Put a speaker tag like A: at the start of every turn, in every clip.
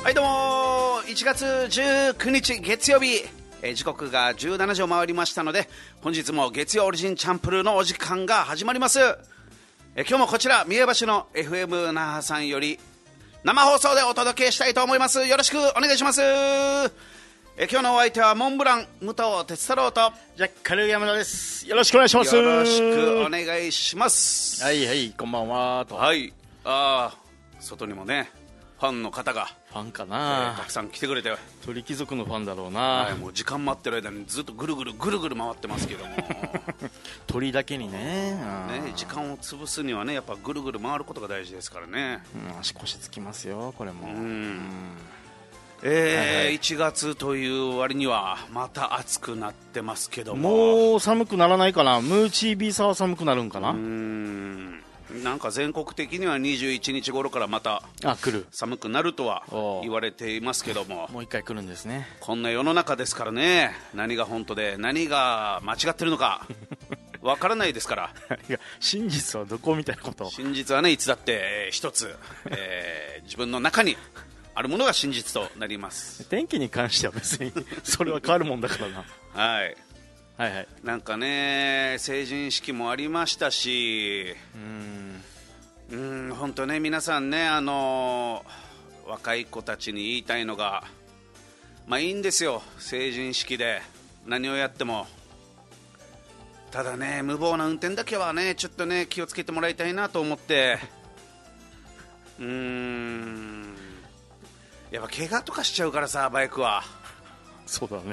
A: はいどうも、1月19日月曜日、時刻が17時を回りましたので、本日も月曜オリジンチャンプルーのお時間が始まります。今日もこちら三重橋の FM 那覇さんより生放送でお届けしたいと思います。よろしくお願いします。今日のお相手はモンブラン武藤哲太郎と
B: ジャッカル山田です。よろしくお願いします。
A: よろしくお願いします。
B: はいはい、こんばんはと。
A: はい、外にもねファンの方が
B: ファンかな、
A: たくさん来てくれて、
B: 鳥貴族のファンだろうな、
A: はい、もう時間待ってる間にずっとぐるぐる回ってますけども
B: 鳥だけに ね
A: 時間を潰すにはねやっぱぐるぐる回ることが大事ですからね、
B: 足腰つきますよこれも。
A: 1月という割にはまた暑くなってますけども、
B: もう寒くならないかな。ムーチービーサーは寒くなるんかな。
A: なんか全国的には21日頃からまた
B: 来る
A: 寒くなるとは言われていますけども、
B: もう一回来るんですね。
A: こんな世の中ですからね、何が本当で何が間違ってるのかわからないですから
B: いや真実はどこみたいなこと。
A: 真実はねいつだって一つ、自分の中にあるものが真実となります。
B: 天気に関しては別にそれは変わるもんだからな
A: はい
B: はいはい。
A: なんかね成人式もありましたし、本当ね皆さんね若い子たちに言いたいのが、まあいいんですよ成人式で何をやっても。ただね無謀な運転だけはねちょっとね気をつけてもらいたいなと思ってやっぱ怪我とかしちゃうからさバイクは。
B: そうだね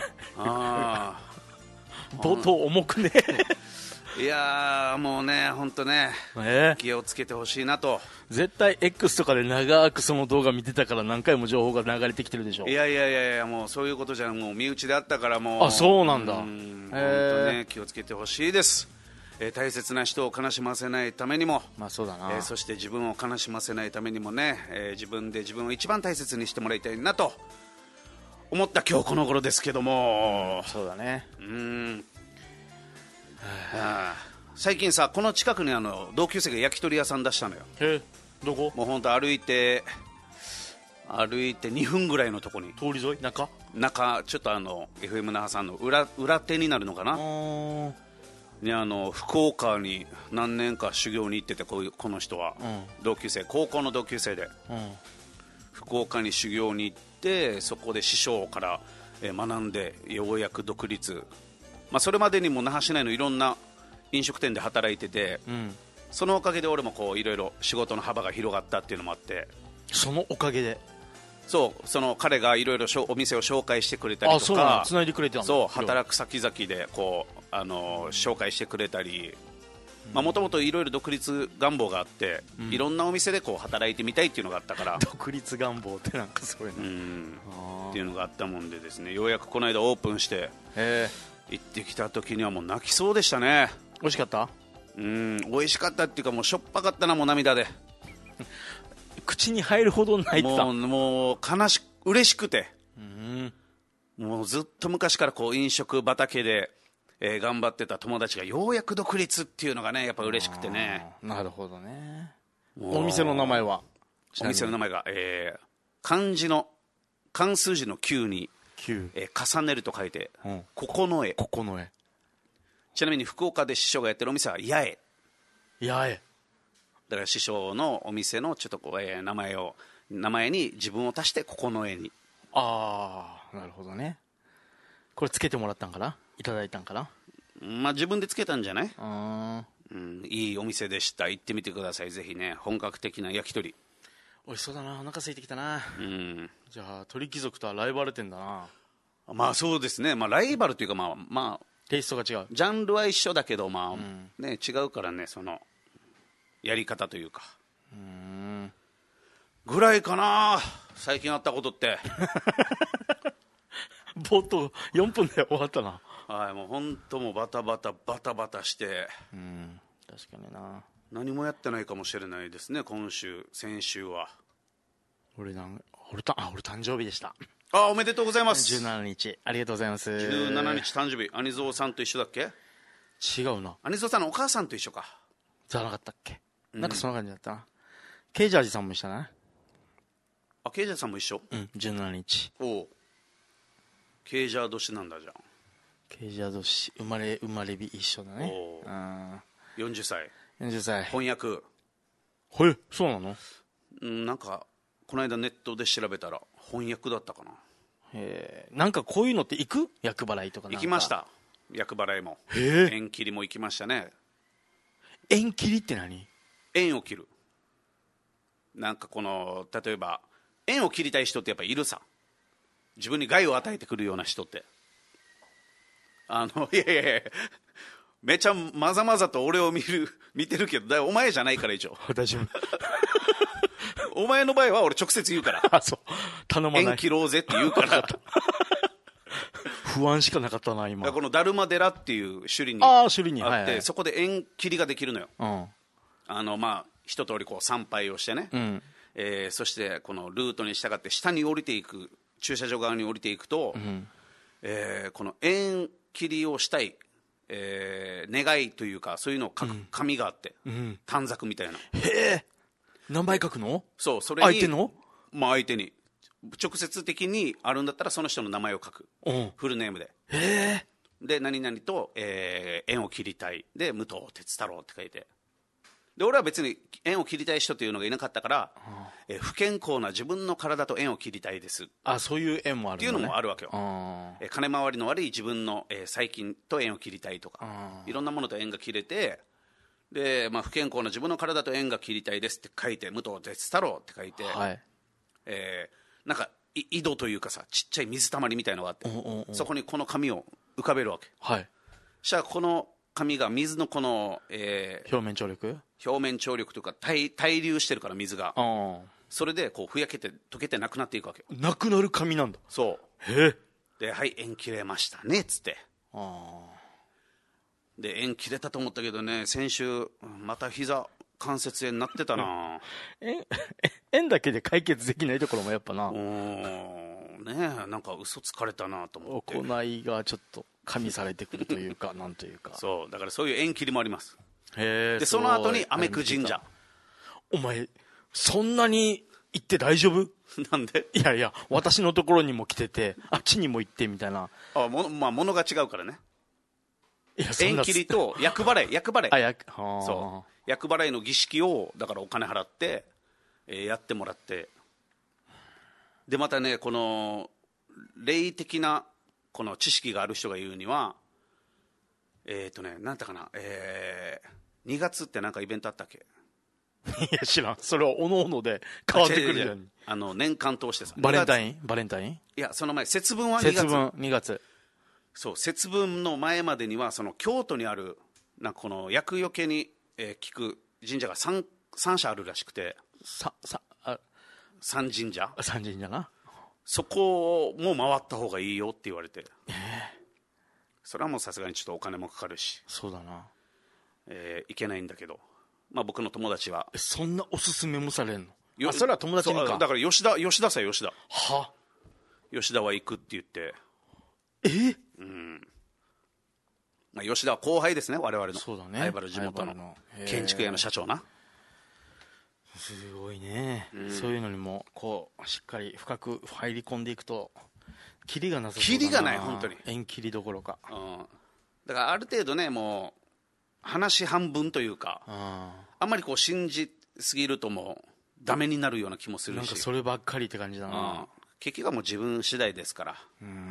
A: 冒
B: 頭重くね
A: いやーもうね本当ね、気をつけてほしいなと。
B: 絶対 X とかで長くその動画見てたから何回も情報が流れてきてるでしょ。
A: いやもうそういうことじゃもう身内であったからもう。
B: あ、そうなんだ。
A: 本当ね気をつけてほしいです。大切な人を悲しませないためにも、
B: まあそうだな、
A: そして自分を悲しませないためにもね、自分で自分を一番大切にしてもらいたいなと思った今日この頃ですけども、
B: そうだね。
A: 最近さこの近くに同級生が焼き鳥屋さん出したのよ。
B: どこ？
A: もう本当歩いて2分ぐらいのとこに、
B: 通り沿い中
A: ちょっとFM 那覇さんの裏手になるのかなに福岡に何年か修行に行ってて、この人は、同級生高校の同級生で、福岡に修行に行ってそこで師匠から、学んでようやく独立、それまでにも那覇市内のいろんな飲食店で働いてて、そのおかげで俺もこういろいろ仕事の幅が広がったっていうのもあって。
B: そのおかげで
A: その彼がいろいろお店を紹介してくれたりとか、
B: 繋いでくれてたんだ。
A: そう働く先々でこう紹介してくれたり、もともといろいろ独立願望があって、いろんなお店でこう働いてみたいっていうのがあったから
B: 独立願望ってなんかそういう
A: のっていうのがあったもんでですね、ようやくこの間オープンして行ってきた時にはもう泣きそうでしたね。
B: 美味しかった？
A: 美味しかったっていうかもうしょっぱかったな、もう涙で
B: 口に入るほど泣いてた。
A: もう嬉しくて、もうずっと昔からこう飲食畑で、頑張ってた友達がようやく独立っていうのがねやっぱ嬉しくてね。
B: なるほどね。お店の名前は？
A: お店の名前が、漢数字の9に重ねると書いて、九重。ちなみに福岡で師匠がやってるお店は八重だから師匠のお店のちょっとこう、名前に自分を足して九重に。
B: なるほどね。これつけてもらったんかな、いただいたんかな。
A: 自分でつけたんじゃない？いいお店でした。行ってみてくださいぜひね。本格的な焼き鳥
B: 美味しそうだな。お腹空いてきたな。じゃあ鳥貴族とはライバル店だな。
A: そうですね。ライバルというか
B: テイストが違う。
A: ジャンルは一緒だけどね、違うからね、そのやり方というかぐらいかな最近あったことって
B: 冒頭4分で終わったな。
A: はい、もう本当もうバタバタして、
B: 確かにな。
A: 何もやってないかもしれないですね。先週は
B: 俺誕生日でした。
A: おめでとうございます。
B: 17日ありがとうございます。
A: 17日誕生日。アニゾーさんと一緒だっけ？
B: 違うな。
A: アニゾーさんのお母さんと一緒か
B: じゃなかったっけ？なんかそんな感じだったな。ケイジャージさんも一緒だな。
A: あ、ケイジャーさんも一緒。
B: うん17日。
A: おう、ケイジャー年なんだじゃん。
B: ケイジャー年生まれ日一緒だね。
A: おう、
B: うん、
A: 40歳。
B: 40歳。
A: 翻訳。
B: そうなの？
A: なんかこの間ネットで調べたら翻訳だったかな。
B: なんかこういうのって行く？厄払いとかなんか。
A: 行きました。厄払いも
B: 縁
A: 切りも行きましたね。
B: 縁切りって何？
A: 縁を切る。なんかこの例えば縁を切りたい人ってやっぱいるさ。自分に害を与えてくるような人って、いやいやいや、めちゃまざまざと俺を見てるけど、お前じゃないから一応。
B: 大丈夫。
A: お前の場合は俺直接言うから。
B: あ、そう。頼まない。
A: 縁切ろうぜって言うから。
B: 不安しかなかったな今。
A: このダルマ寺っていう首里に
B: あって、
A: はいはい、そこで縁切りができるのよ。
B: うん、
A: まあ一通りこう参拝をしてね、
B: うん、
A: そしてこのルートに従って下に降りていく、駐車場側に降りていくと、この縁切りをしたい、願いというかそういうのを書く紙があって、短冊みたいな。
B: へえ。何枚書くの？
A: そう、それに
B: 相手の？
A: まあ相手に直接的にあるんだったらその人の名前を書く、フルネームで。
B: へえ。
A: で何々と、縁を切りたいで武藤哲太郎って書いて、で俺は別に縁を切りたい人というのがいなかったから、不健康な自分の体と縁を切りたいです。
B: そういう縁もあるのね。
A: っていうのもあるわけよ。金回りの悪い自分の、細菌と縁を切りたいとか、いろんなものと縁が切れて、で、まあ、不健康な自分の体と縁が切りたいですって書いて、武藤哲太郎って書いて、
B: はい、
A: なんか井戸というかさ、ちっちゃい水たまりみたいのがあって、そこにこの紙を浮かべるわけ。
B: はい。
A: そしたらこの紙が水のこの、
B: 表面張力
A: というか対流してるから水が、それでこうふやけて溶けてなくなっていくわけよ。
B: なくなる紙なんだ。
A: そう。
B: へえ。
A: で、はい、縁切れましたねっつって、で縁切れたと思ったけどね、先週また膝関節炎になってたな。
B: 縁だけで解決できないところもやっぱな。
A: ねえ、なんか嘘つかれたなと思って。
B: 行いがちょっと加味されてくるというかなんというか。
A: そうだからそういう縁切りもあります。
B: へえ。
A: でその後にアメク神社。
B: お前そんなに行って大丈夫？
A: なんで？
B: いやいや、私のところにも来ててあっちにも行ってみたいな。
A: まあ物が違うからね。
B: いや、
A: 縁切りと厄払い
B: そう、
A: 厄払いの儀式をだからお金払って、やってもらって、でまたね、この霊的なこの知識がある人が言うには、なんだったかな、2月ってなんかイベントあったっけ？
B: いや知らん。それはおのおので変わってくるじゃん。
A: 年間通してさ、
B: バレンタイン
A: いやその前、節分は2月。
B: 節分2月。
A: そう、節分の前までにはその京都にあるなんかこの厄除けに、効く神社が 3社あるらしくて、三神社
B: な。
A: そこも回った方がいいよって言われて、それはもうさすがにちょっとお金もかかるし、
B: そうだな、
A: いけないんだけど、まあ、僕の友達は
B: そんなおすすめもされんの？それは友達にか。
A: だから吉田は行くって言って、まあ、吉田は後輩ですね、我々の。
B: そうだね、
A: ライバル地元の建築屋の社長な。
B: すごいね、そういうのにもこうしっかり深く入り込んでいくとキリがなさそうだな。
A: キリがない、本当に。
B: 縁切りどころか、
A: だからある程度ね、もう話半分というか、あんまりこう信じすぎるともうダメになるような気もするし、
B: なんかそればっかりって感じだな。
A: 結局はもう自分次第ですから。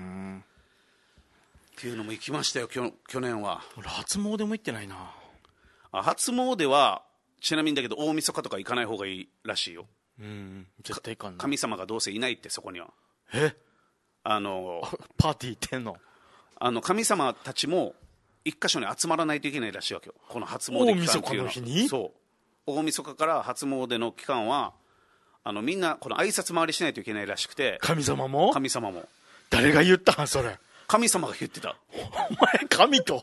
A: っていうのも行きましたよ、去年は。
B: 俺初詣も行ってないな。
A: 初詣はちなみにだけど大晦日とか行かない方がいいらしいよ。
B: 絶対行かんな。
A: 神様がどうせいないって、そこには。
B: パーティー行ってんの？
A: 神様たちも一箇所に集まらないといけないらしいわけよ、この初詣期間っていうのは。大晦日の日に？そう、大晦日から初詣の期間はみんなこの挨拶回りしないといけないらしくて。
B: 神様も誰が言ったんそれ？
A: 神様が言ってた。
B: お前神と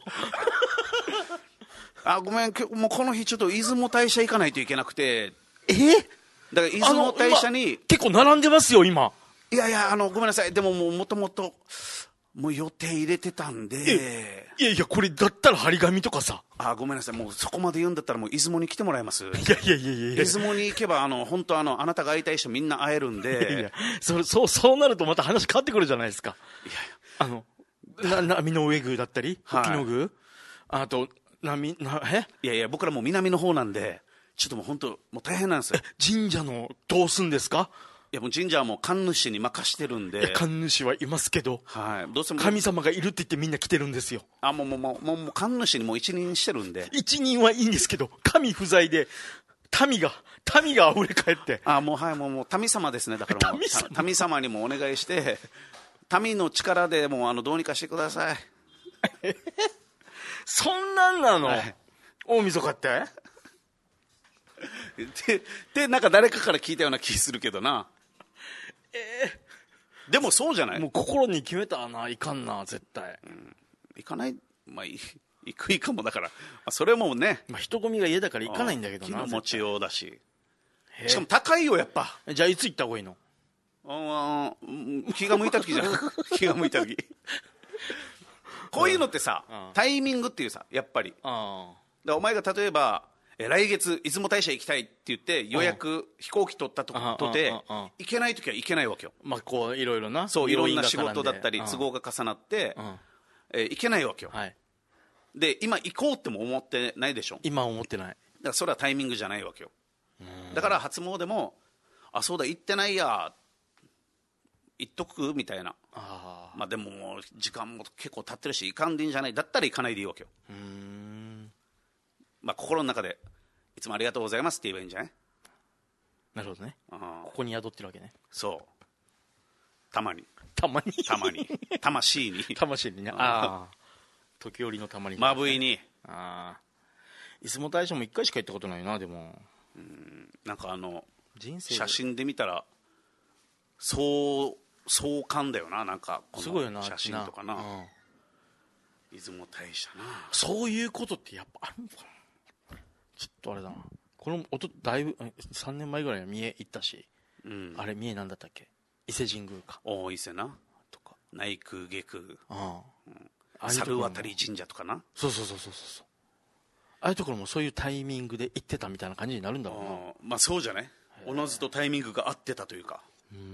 A: ごめん、もうこの日ちょっと出雲大社行かないといけなくて。だから出雲大社に
B: 結構並んでますよ今。
A: いやいや、ごめんなさい、でももともともう予定入れてたんで。
B: いやいや、これだったら張り紙とかさ。
A: ごめんなさい、もうそこまで言うんだったらもう出雲に来てもらえます？
B: いやいやいやいや、
A: 出雲に行けば本当あなたが会いたい人みんな会えるんで。
B: いやいや、そうなるとまた話変わってくるじゃないですか。
A: いやいや、
B: 波の上宮だったり、沖の宮、あと
A: いやいや、僕らもう南の方なんで、ちょっともう本当もう大変なんですよ。
B: 神社のどうすんですか？
A: いや、もう神社はもう神主に任してるんで。
B: 神主はいますけど、
A: どうしても
B: 神様がいるって言ってみんな来てるんですよ。
A: もう神主にもう一任してるんで。
B: 一任はいいんですけど、神不在で民が溢れ返って、
A: もう民様ですね。だからもう民様にもお願いして、民の力でもうどうにかしてください。
B: そんなんなの？大晦日って
A: でなんか誰かから聞いたような気するけどな。でもそうじゃない？
B: もう心に決めたな、いかんな絶対。
A: 行かない、行くかも。だからそれもね、
B: 人混みが嫌だから行かないんだけどな。
A: 気の持ちようだし、しかも高いよやっぱ。
B: じゃあいつ行った方がいいの？
A: 気が向いた時じゃん。気が向いた時。こういうのってさ、タイミングっていうさ、やっぱり。お前が例えば来月出雲大社行きたいって言って予約飛行機取ったとて行けない時は行けないわけよ。
B: こういろいろな、
A: そういろんな仕事だったり都合が重なって行けないわけよ。で今行こうっても思ってないでしょ。
B: 今思ってない。だか
A: らそれはタイミングじゃないわけよ。だから初詣もそうだ行ってないや行っとくみたいな。でももう時間も結構経ってるし行かんでいいんじゃない、だったら行かないでいいわけよ。心の中でいつもありがとうございますって言えばいいんじゃない？
B: なるほどね。ここに宿ってるわけね。
A: そうたまに魂に
B: ね。時折のたまに
A: まぶいに。
B: 出雲大社も1回しか行ったことないな。でも
A: なんか
B: 人生
A: 写真で見たら壮観だよな。なんかこの写真とかな、出雲大社な。
B: そういうことってやっぱあるのかな。ちょっとあれだな、このだいぶ3年前ぐらいは三重行ったし、あれ三重なんだったっけ、伊勢神宮か。
A: 伊勢なとか内宮下宮、猿渡神社とかな。
B: そうああいうところもそういうタイミングで行ってたみたいな感じになるんだろうな。
A: そうじゃない、おのずとタイミングが合ってたというか。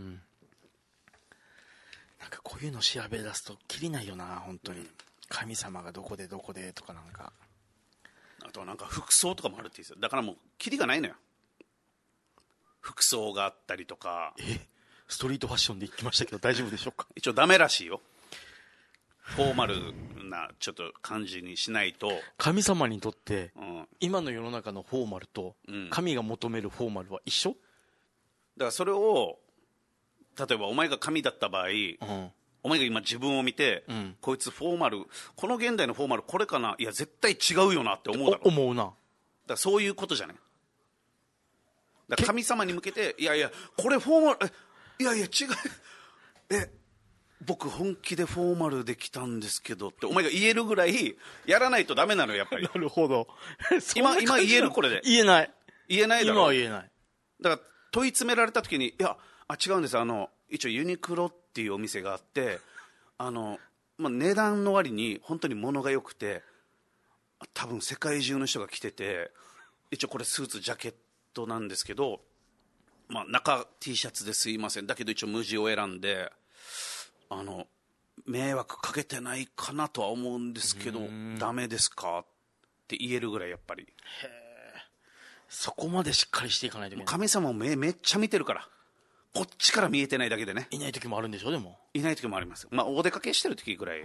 B: なんかこういうの調べ出すときりないよな本当に。神様がどこでとか、なんか
A: あとはなんか服装とかもあるって言うんですよ。だからもうキリがないのよ。服装があったりとか。
B: ストリートファッションで行きましたけど大丈夫でしょうか？
A: 一応ダメらしいよ。フォーマルなちょっと感じにしないと。
B: 神様にとって、今の世の中のフォーマルと、神が求めるフォーマルは一緒？だ
A: からそれを例えばお前が神だった場合、お前が今自分を見て、こいつフォーマル、この現代のフォーマルこれかな、いや絶対違うよなって思うだろ。
B: 思うな。だか
A: らそういうことじゃない。だから神様に向けて、いやいやこれフォーマル、いやいや違う、僕本気でフォーマルで来たんですけどってお前が言えるぐらいやらないとダメなのよやっぱり。
B: なるほど。
A: 今言える？これで
B: 言えない
A: だろ。
B: 今は言えない。
A: だから問い詰められた時に、いや違うんです、一応ユニクロっていうお店があって値段の割に本当に物が良くて多分世界中の人が着てて、一応これスーツジャケットなんですけど、中 T シャツですいません、だけど一応無地を選んで迷惑かけてないかなとは思うんですけどダメですかって言えるぐらいやっぱり。
B: そこまでしっかりしていかないといけない。
A: 神様をめっちゃ見てるから、こっちから見えてないだけでね。
B: いない時もあるんでしょ。でも
A: いない時もあります。お出かけしてる時ぐらい。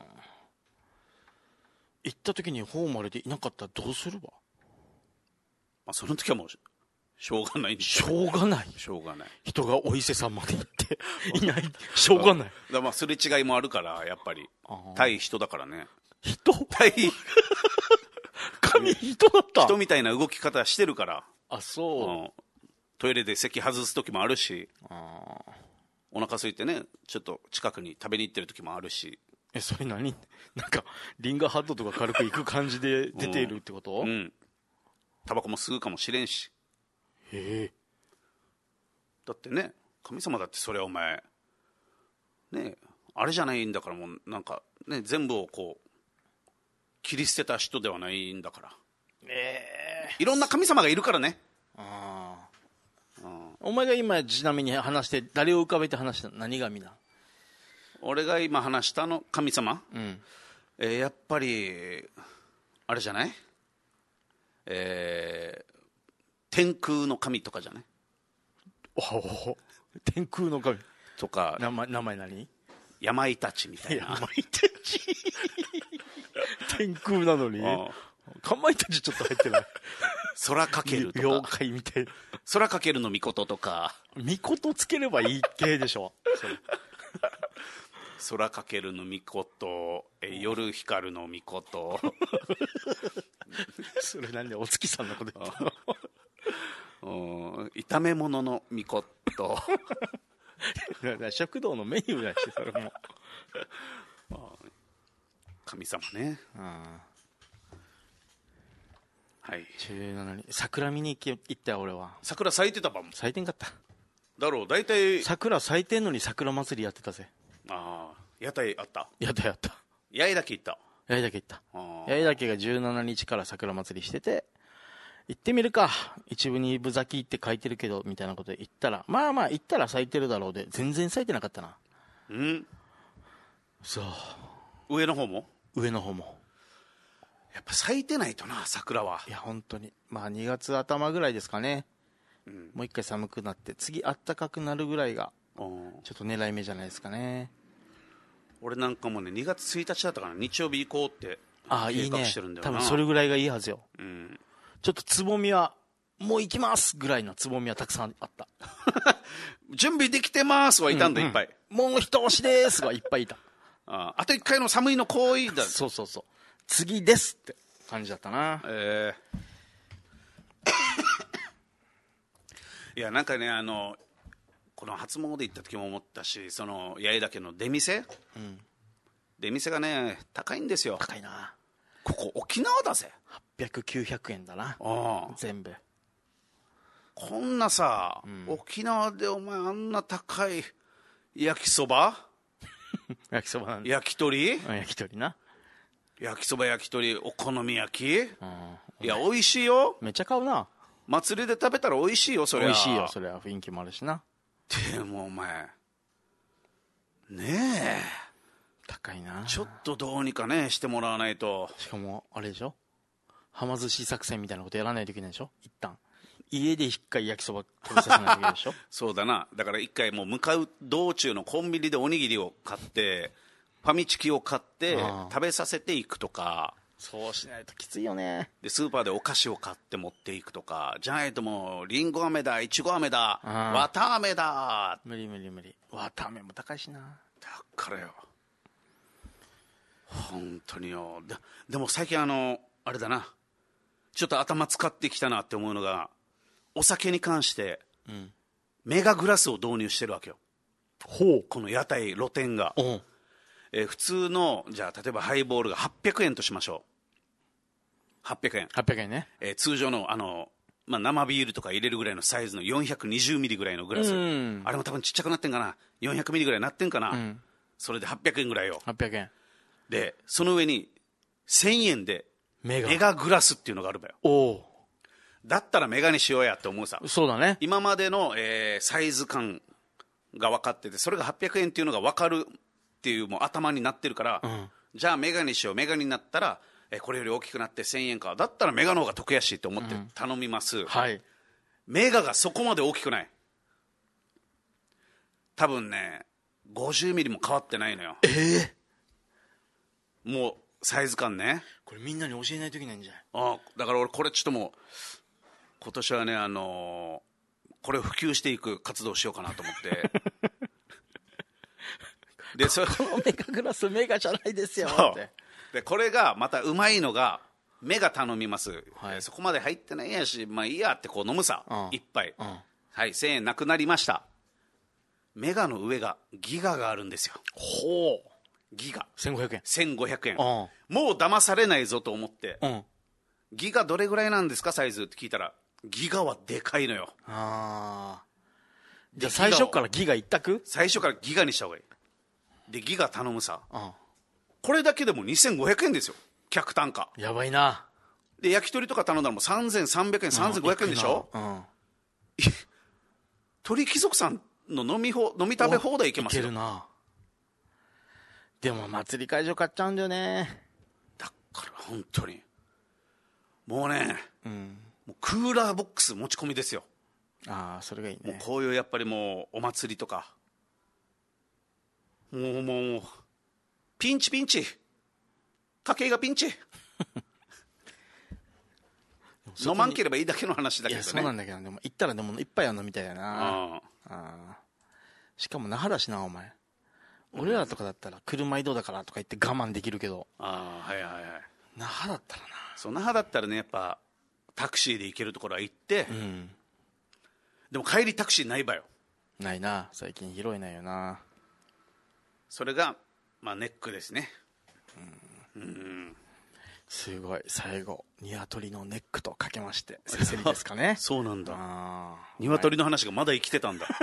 B: 行った時にフォーマルでいなかったらどうするわ。
A: その時はもうしょうがない。
B: しょうがない。人がお伊勢さんまで行っていない。しょうがない。
A: だすれ違いもあるからやっぱり対人だからね。対
B: 神人だった。
A: 人みたいな動き方してるから。
B: そう。
A: トイレで席外す時もあるし、お腹空いてねちょっと近くに食べに行ってる時もあるし。
B: それ何？なんかリンガーハットとか軽く行く感じで出ているってこと？
A: タバコも吸うかもしれんし。だってね、神様だってそれはお前ねあれじゃないんだから、もうなんかね、全部をこう切り捨てた人ではないんだから、いろんな神様がいるからね。
B: お前が今ちなみに話して誰を浮かべて話したの？何神だ？
A: 俺が今話したの神様、やっぱりあれじゃない、天空の神とかじゃない？
B: 天空の神
A: とか、
B: 名前何？
A: 病いたちみたいな。
B: 病いたち天空なのにかまいたちちょっと入ってない？
A: 空かけるとか、
B: 妖怪みたいな。
A: 空かけるの御事とか。
B: 御事つければいい系でしょ
A: 空かけるの御事、夜光るの御事。
B: それなんでお月さんのこと言った
A: の？炒め物の御事。
B: 食堂のメニューだし、それも
A: 神様ね。はい。
B: 17日桜見に行ったよ。俺は
A: 桜咲いてたばん。
B: 咲いてんかった
A: だろう。大体
B: 桜咲いてんのに桜祭りやってたぜ。
A: 屋台あった。
B: やった。
A: 八重岳行った。
B: 八重岳が17日から桜祭りしてて、行ってみるか、一部二分咲きって書いてるけどみたいなことで行ったら、まあ行ったら咲いてるだろうで、全然咲いてなかったな。そう。
A: 上の方も
B: や
A: っぱ咲いてないとな、桜は。
B: いや本当に2月頭ぐらいですかね、もう一回寒くなって次暖かくなるぐらいがちょっと狙い目じゃないですかね。
A: 俺なんかもね、2月1日だったかな、日曜日行こうって計画してるんだよな。
B: 多分それぐらいがいいはずよ。ちょっとつぼみはもう行きますぐらいのつぼみはたくさんあった
A: 準備できてますはいたんだ、いっぱい。
B: もう一押しですはいっぱいいた。
A: あと1回の寒いの行為だ。
B: そう次ですって感じだったな。
A: いやなんかね、この初詣行った時も思ったし、その八重岳の出店、出店がね高いんですよ。
B: 高いな。
A: ここ沖縄だぜ。
B: 800、900円だな。全部
A: こんなさ、沖縄でお前あんな高い焼きそば
B: 焼きそばなんだ。
A: 焼き鳥
B: な。
A: 焼きそば、焼き鳥、お好み焼き、いや美味しいよ。
B: めっちゃ買うな。
A: 祭りで食べたら美味しいよ。それは
B: 美味しいよ。それは雰囲気もあるしな。
A: でもお前ねえ
B: 高いな。
A: ちょっとどうにかねしてもらわないと。
B: しかもあれでしょ、はま寿司作戦みたいなことやらないといけないでしょ。一旦家で一回焼きそば食べさせないといけないでしょ
A: そうだな。だから一回もう向かう道中のコンビニでおにぎりを買って、ファミチキを買って食べさせていくとか。
B: そうしないときついよね。
A: でスーパーでお菓子を買って持っていくとかじゃないと、もうリンゴ飴だ、いちご飴だ、綿飴だ。
B: 無理。綿飴も高いしな。
A: だからよ、本当によ。でも最近あれだな、ちょっと頭使ってきたなって思うのが、お酒に関して、メガグラスを導入してるわけよ。この屋台露店が。普通のじゃあ例えばハイボールが800円としましょう。800円
B: ね。
A: 通常の生ビールとか入れるぐらいのサイズの420ミリぐらいのグラス、あれも多分ちっちゃくなってんかな、400ミリぐらいなってんかな、それで800円ぐらいよ。
B: 800円
A: でその上に1000円でメガグラスっていうのがあるわよ。だったらメガにしようやって思うさ。
B: そうだね。
A: 今までの、サイズ感が分かってて、それが800円っていうのが分かるっていうもう頭になってるから、じゃあメガにしよう。メガになったらこれより大きくなって1000円か、だったらメガの方が得やしって思って頼みます、メガがそこまで大きくない。多分ね50ミリも変わってないのよ。もうサイズ感ね。
B: これみんなに教えないといけないんじゃない？
A: だから俺これちょっともう今年はねこれを普及していく活動をしようかなと思ってでこ
B: のメガグラスメガじゃないですよって。
A: でこれがまたうまいのが、メガ頼みます、そこまで入ってないやし、まあいいやってこう飲むさ、一杯、はい、1000円なくなりました。メガの上がギガがあるんですよ。ギガ1500円。もう騙されないぞと思って、ギガどれぐらいなんですかサイズって聞いたら、ギガはでかいのよ。
B: じゃあ最初からギガ一択？
A: 最初からギガにした方がいい。 でギガ頼むさ、
B: うん、
A: これだけでも2500円ですよ、客単価。
B: やばいな。
A: で焼き鳥とか頼んだらもう3300円、3500円でしょ。鳥貴族さんの飲み食べ放題いけますよ。
B: いけるな。でも祭り会場買っちゃうんだよね。
A: だから本当にもうね、もうクーラーボックス持ち込みですよ。
B: ああ、それがいいね。
A: もうこういうやっぱりもうお祭りとかもうピンチ家計がピンチ飲まんければいいだけの話だけどね。いや
B: そうなんだけど、でも行ったらでも一杯は飲みたいよな。しかも那覇だしなお前。俺らとかだったら車移動だからとか言って我慢できるけど、
A: はいはいはい。
B: 那覇だったらな。
A: そう、那覇だったらね、やっぱタクシーで行けるところは行って、でも帰りタクシーないばよ。
B: ないな、最近広いないよな。
A: それがまあネックですね。
B: すごい、最後鶏のネックとかけましてせせりですかね。
A: そうなんだ。鶏の話がまだ生きてたんだ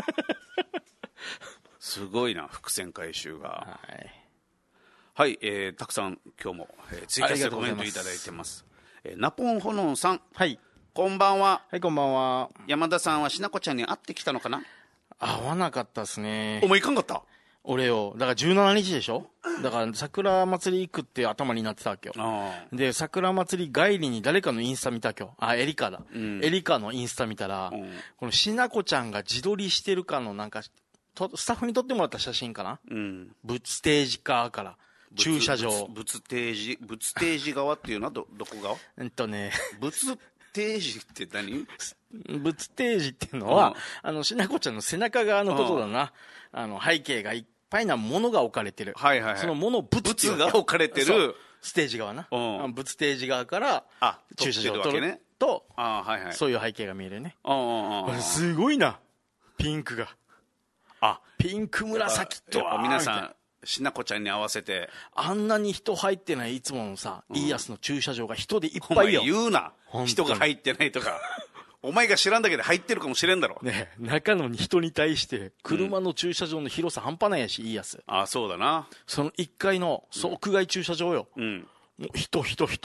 A: すごいな、伏線回収が。はい、たくさん今日も、追加してコメントいただいてます。ナポンホノンさん、
B: はい、
A: こんばんは。
B: はい、こんばんは。
A: 山田さんはしなこちゃんに会ってきたのかな。
B: 会わなかったっすね。
A: お前行かんかった。
B: 俺よ、だから17日でしょ。だから桜祭り行くって頭になってたわけよ。で桜祭り帰りに誰かのインスタ見た今日。エリカだ、エリカのインスタ見たら、このしなこちゃんが自撮りしてるかのなんかスタッフに撮ってもらった写真かな、ステージ側から駐車場、
A: 仏定時側っていうのはどこ側？仏定時って何？
B: 仏定時っていうのは、しなこちゃんの背中側のことだな。背景がいっぱいなものが置かれてる。そのもの仏
A: が置かれてる
B: ステージ側な。仏定時側から駐車場を撮ると、そういう背景が見えるね。すごいな、ピンクが。ピンク紫とは
A: 皆さんしなこちゃんに合わせて
B: あんなに人入ってないいつものさ、イーヤスの駐車場が人でいっぱいよ。
A: お前言うな、人が入ってないとかお前が知らんだけで入ってるかもしれんだろ。
B: ね、中の人に対して車の駐車場の広さ半端ないやし、イーヤス。
A: そうだな。
B: その1階の屋外駐車場よ。もう人。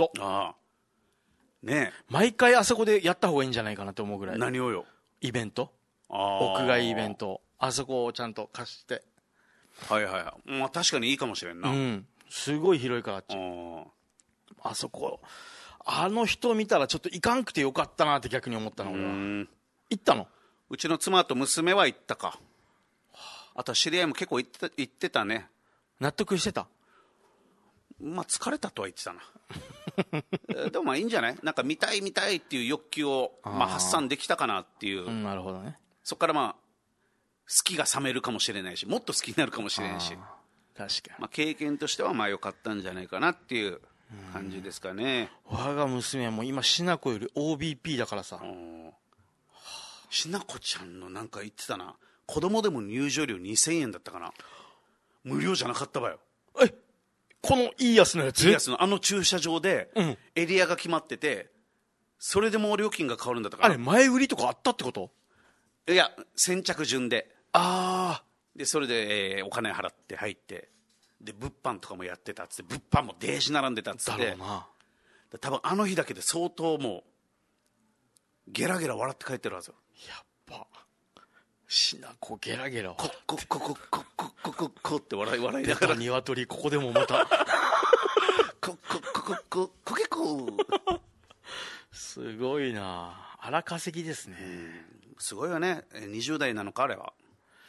B: ね、毎回あそこでやった方がいいんじゃないかなと思うぐらい。
A: 何をよ？
B: イベント、屋外イベント、あそこをちゃんと貸して。
A: まあ確かにいいかもしれんな。
B: すごい広いからあそこ、あの人見たらちょっと行かんくてよかったなって逆に思ったの。俺は行ったの。
A: うちの妻と娘は行ったか。あとは知り合いも結構行ってたね。
B: 納得してた？
A: まあ疲れたとは言ってたなでもまあいいんじゃない？なんか見たいっていう欲求を発散できたかなっていう。
B: なるほどね。
A: そこからまあ好きが冷めるかもしれないし、もっと好きになるかもしれないし、
B: 確かに、
A: 経験としてはまあ良かったんじゃないかなっていう感じですかね。
B: 我が娘はもう今しなこより OBP だからさ。
A: しなこちゃんのなんか言ってたな、子供でも入場料2000円だったかな。無料じゃなかったわよ。
B: このいいやつのやつ、
A: いいやつの駐車場でエリアが決まってて、それでもう料金が変わるんだったから。
B: あれ前売りとかあったってこと？
A: いや、先着順で。でそれで、お金払って入って、で物販とかもやってたっつって、物販もデージ並んでたっつって。多分あの日だけで相当もうゲラゲラ笑って帰ってるはずよ。
B: やっぱしなこゲラゲラ
A: こって笑いながら、
B: 鶏ここでもまた
A: こけこ
B: すごいな、荒稼ぎですね。
A: すごいよね。20代なのか、あれは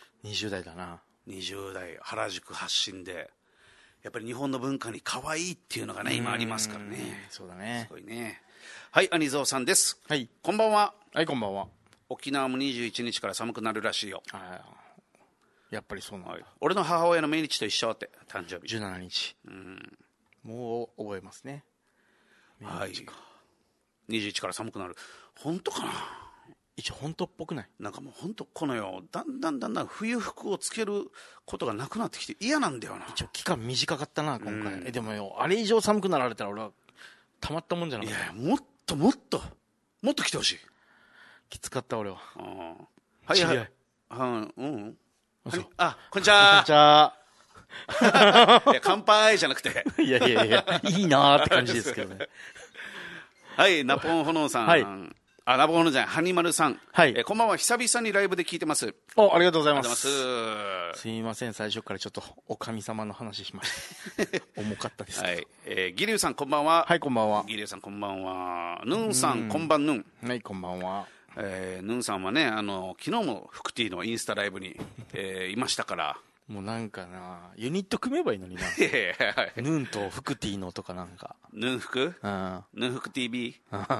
B: 20代だな。
A: 20代原宿発信で、やっぱり日本の文化に可愛いっていうのがね今ありますからね。
B: そうだね。
A: すごいね。はい、兄蔵さんです。
B: はい、
A: こんばんは。
B: はい、こんばんは。
A: 沖縄も21日から寒くなるらしいよ。
B: やっぱりそうなんだ。
A: 俺の母親の命日と一緒って、誕生日
B: 17日。もう覚えますね。
A: はい、21から寒くなる。本当かな。
B: 一応本当っぽくない？
A: なんかもう本当このよ、だんだん冬服をつけることがなくなってきて嫌なんだよな。
B: 一応期間短かったな今回。でもよ、あれ以上寒くなられたら俺はたまったもんじゃなかった。
A: いやもっと来てほしい。
B: きつかった俺は。
A: はいはい。こんにちは。
B: こんにちは。
A: いや乾杯じゃなくて
B: いやいやいや、いいなーって感じですけどね。
A: はい、ナポンホノンさん、
B: はい、
A: ナポンホノンじゃない、ハニマルさん、
B: はい、
A: こんばんは、久々にライブで聞いてます。
B: ありがとうございます。
A: す
B: いません、最初からちょっとお神様の話しました重かったですけど、
A: はい、ギリュウさんこんばんは。
B: はい、こんばんは。
A: ギリュウさんこんばんは。ヌンさんこんばんヌン。
B: はい、こんばんは。
A: ヌンさんはね、昨日もフクティのインスタライブに、いましたから。
B: もうなんかな、ユニット組めばいいのにな。ヌンとフクティのとかなんか。
A: ヌンフク？ヌンフク TV？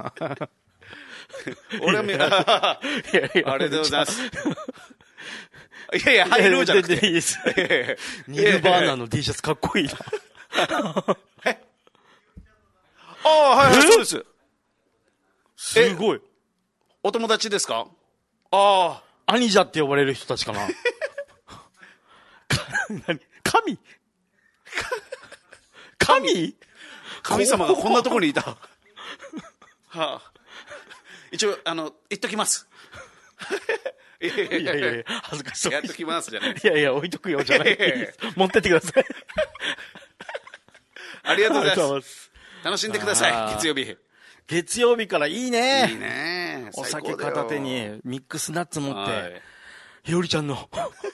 B: 俺
A: はありがとうございます。いやいや、入るじゃなくて。いいです。
B: ニルバーナの T シャツかっこいいな。
A: はいはい、そうです。
B: すごい。
A: お友達ですか？
B: アニジャって呼ばれる人たちかな。神
A: 神様がこんなところにいた。はあ、一応言っときます。
B: いやいや恥ずかしそう。
A: やっときますじゃない。
B: いやいや、置いとくよじゃない。持ってってください。
A: ありがとうございます。楽しんでください。月曜日。
B: 月曜日からいいね。
A: いいね。
B: お酒片手にミックスナッツ持って、ひよりちゃんの。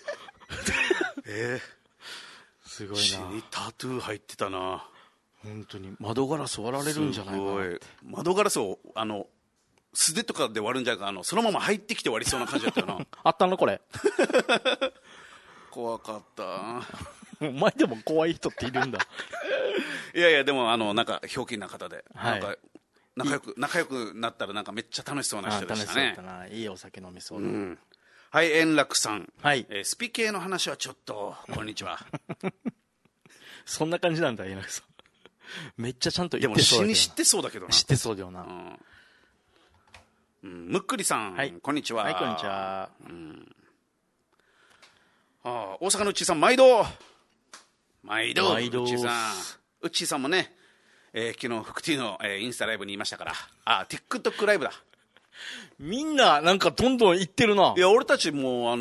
B: すごいな。
A: 血にタトゥー入ってたな。
B: 本当に窓ガラス割られるんじゃないかな。
A: 窓ガラスを素手とかで割るんじゃないか、そのまま入ってきて割りそうな感じだったよな。
B: あったのこれ。
A: 怖かった。
B: お前でも怖い人っているんだ。
A: いやいや、でもなんかひょうきんな方で、
B: はい、
A: なんか仲良くなったらなんかめっちゃ楽しそうな人でしたね。
B: 楽しそうだな。いいお酒飲みそうだ。
A: はい、円楽さん。
B: はい。
A: スピ系の話はちょっと、こんにちは。
B: そんな感じなんだ、円楽さん。めっちゃちゃんと言ってそうだけど。
A: でも死に知ってそうだけどな。
B: 知ってそうだよな。
A: むっくりさん、はい、こんにちは。
B: はい、こんにちは。
A: 大阪のうっちーさん、毎度。毎度。
B: うっ
A: ちーさん。うっちーさんもね、昨日、フクティの、インスタライブにいましたから。TikTok ライブだ。
B: みんな、なんかどんどん行ってるな。
A: いや、俺たちも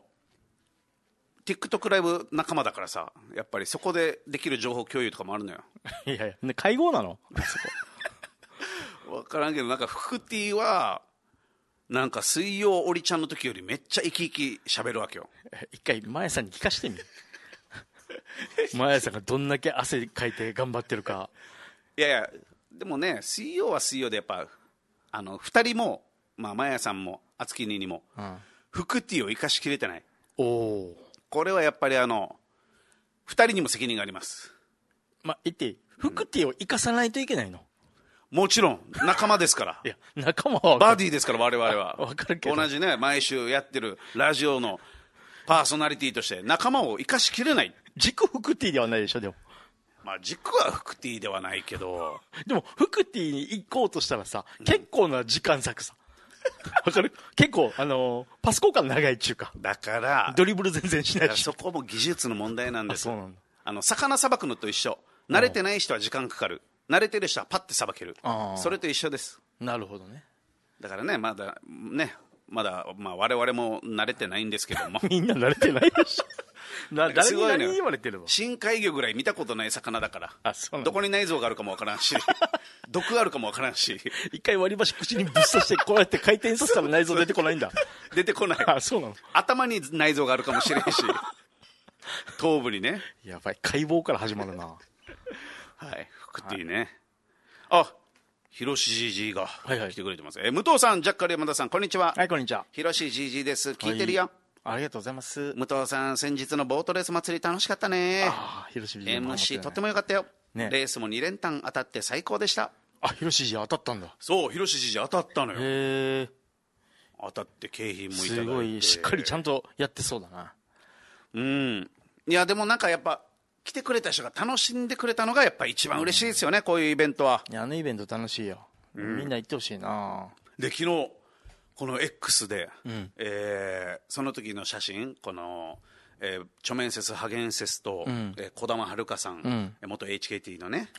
A: TikTok ライブ仲間だからさ、やっぱりそこでできる情報共有とかもあるのよ。
B: いやいや、会合なの？
A: 分からんけど、なんかフクティはなんか水曜おりちゃんの時よりめっちゃ生き生き喋るわけよ。
B: 一回マヤさんに聞かしてみ。マヤさんがどんだけ汗かいて頑張ってるか。
A: いやいや、でもね、水曜は水曜でやっぱ2人も、マヤさんもアツキニにも、フクティを生かしきれてない。これはやっぱり2人にも責任があります。
B: 言っていい？フクティを生かさないといけないの？
A: もちろん仲間ですから。
B: いや、仲間は
A: バディですから。我々は
B: 分かるけど、
A: 同じね、毎週やってるラジオのパーソナリティとして仲間を生かしきれない。
B: 軸フクティではないでしょ。でも
A: 軸はフクティではないけど、
B: でもフクティに行こうとしたらさ、結構な時間割くさ。わかる？結構パス交換長いっちゅうか。
A: だから
B: ドリブル全然しないし。
A: そこも技術の問題なんです。
B: そうなんだ。
A: 魚さばくのと一緒。慣れてない人は時間かかる。慣れてる人はパッてさばける。それと一緒です。
B: なるほどね。
A: だからね、まだ我々も慣れてないんですけども。
B: みんな慣れてないでしょ。誰に何言われてるの？
A: 深海魚ぐらい見たことない魚だから。
B: そうなんだ。
A: どこに内臓があるかもわからんし、毒あるかもわからんし。
B: 一回割り箸口にぶっ刺してこうやって回転させたら内臓出てこないんだ。
A: 出てこない。
B: そうなの。
A: 頭に内臓があるかもしれんし、頭部にね。
B: やばい、解剖から始まるな。
A: はい、フクティね。ひろしじいじが来てくれてます。武藤さん、ジャッカル山田さん、こんにちは。
B: はい、こんにちは。
A: ひろしじいじです。聞いてるよ。
B: ありがとうございます。
A: 武藤さん、先日のボートレース祭り楽しかったね。
B: ひろしじい
A: MC とてもよかったよ。レースも2連単当たって最高でした。
B: ひろしじい当たったんだ。
A: そう、ひろしじいじ当たったのよ。
B: へえ。
A: 当たって景品もいただいて。
B: すごい、しっかりちゃんとやってそうだな。
A: いや、でもなんかやっぱ、来てくれた人が楽しんでくれたのがやっぱ一番嬉しいですよね、こういうイベントは。
B: いや、イベント楽しいよ。みんな行ってほしいな。
A: で、昨日この X で、その時の写真、この、チョメンセスハゲンセスと、児玉遥さん、元 HKT のね、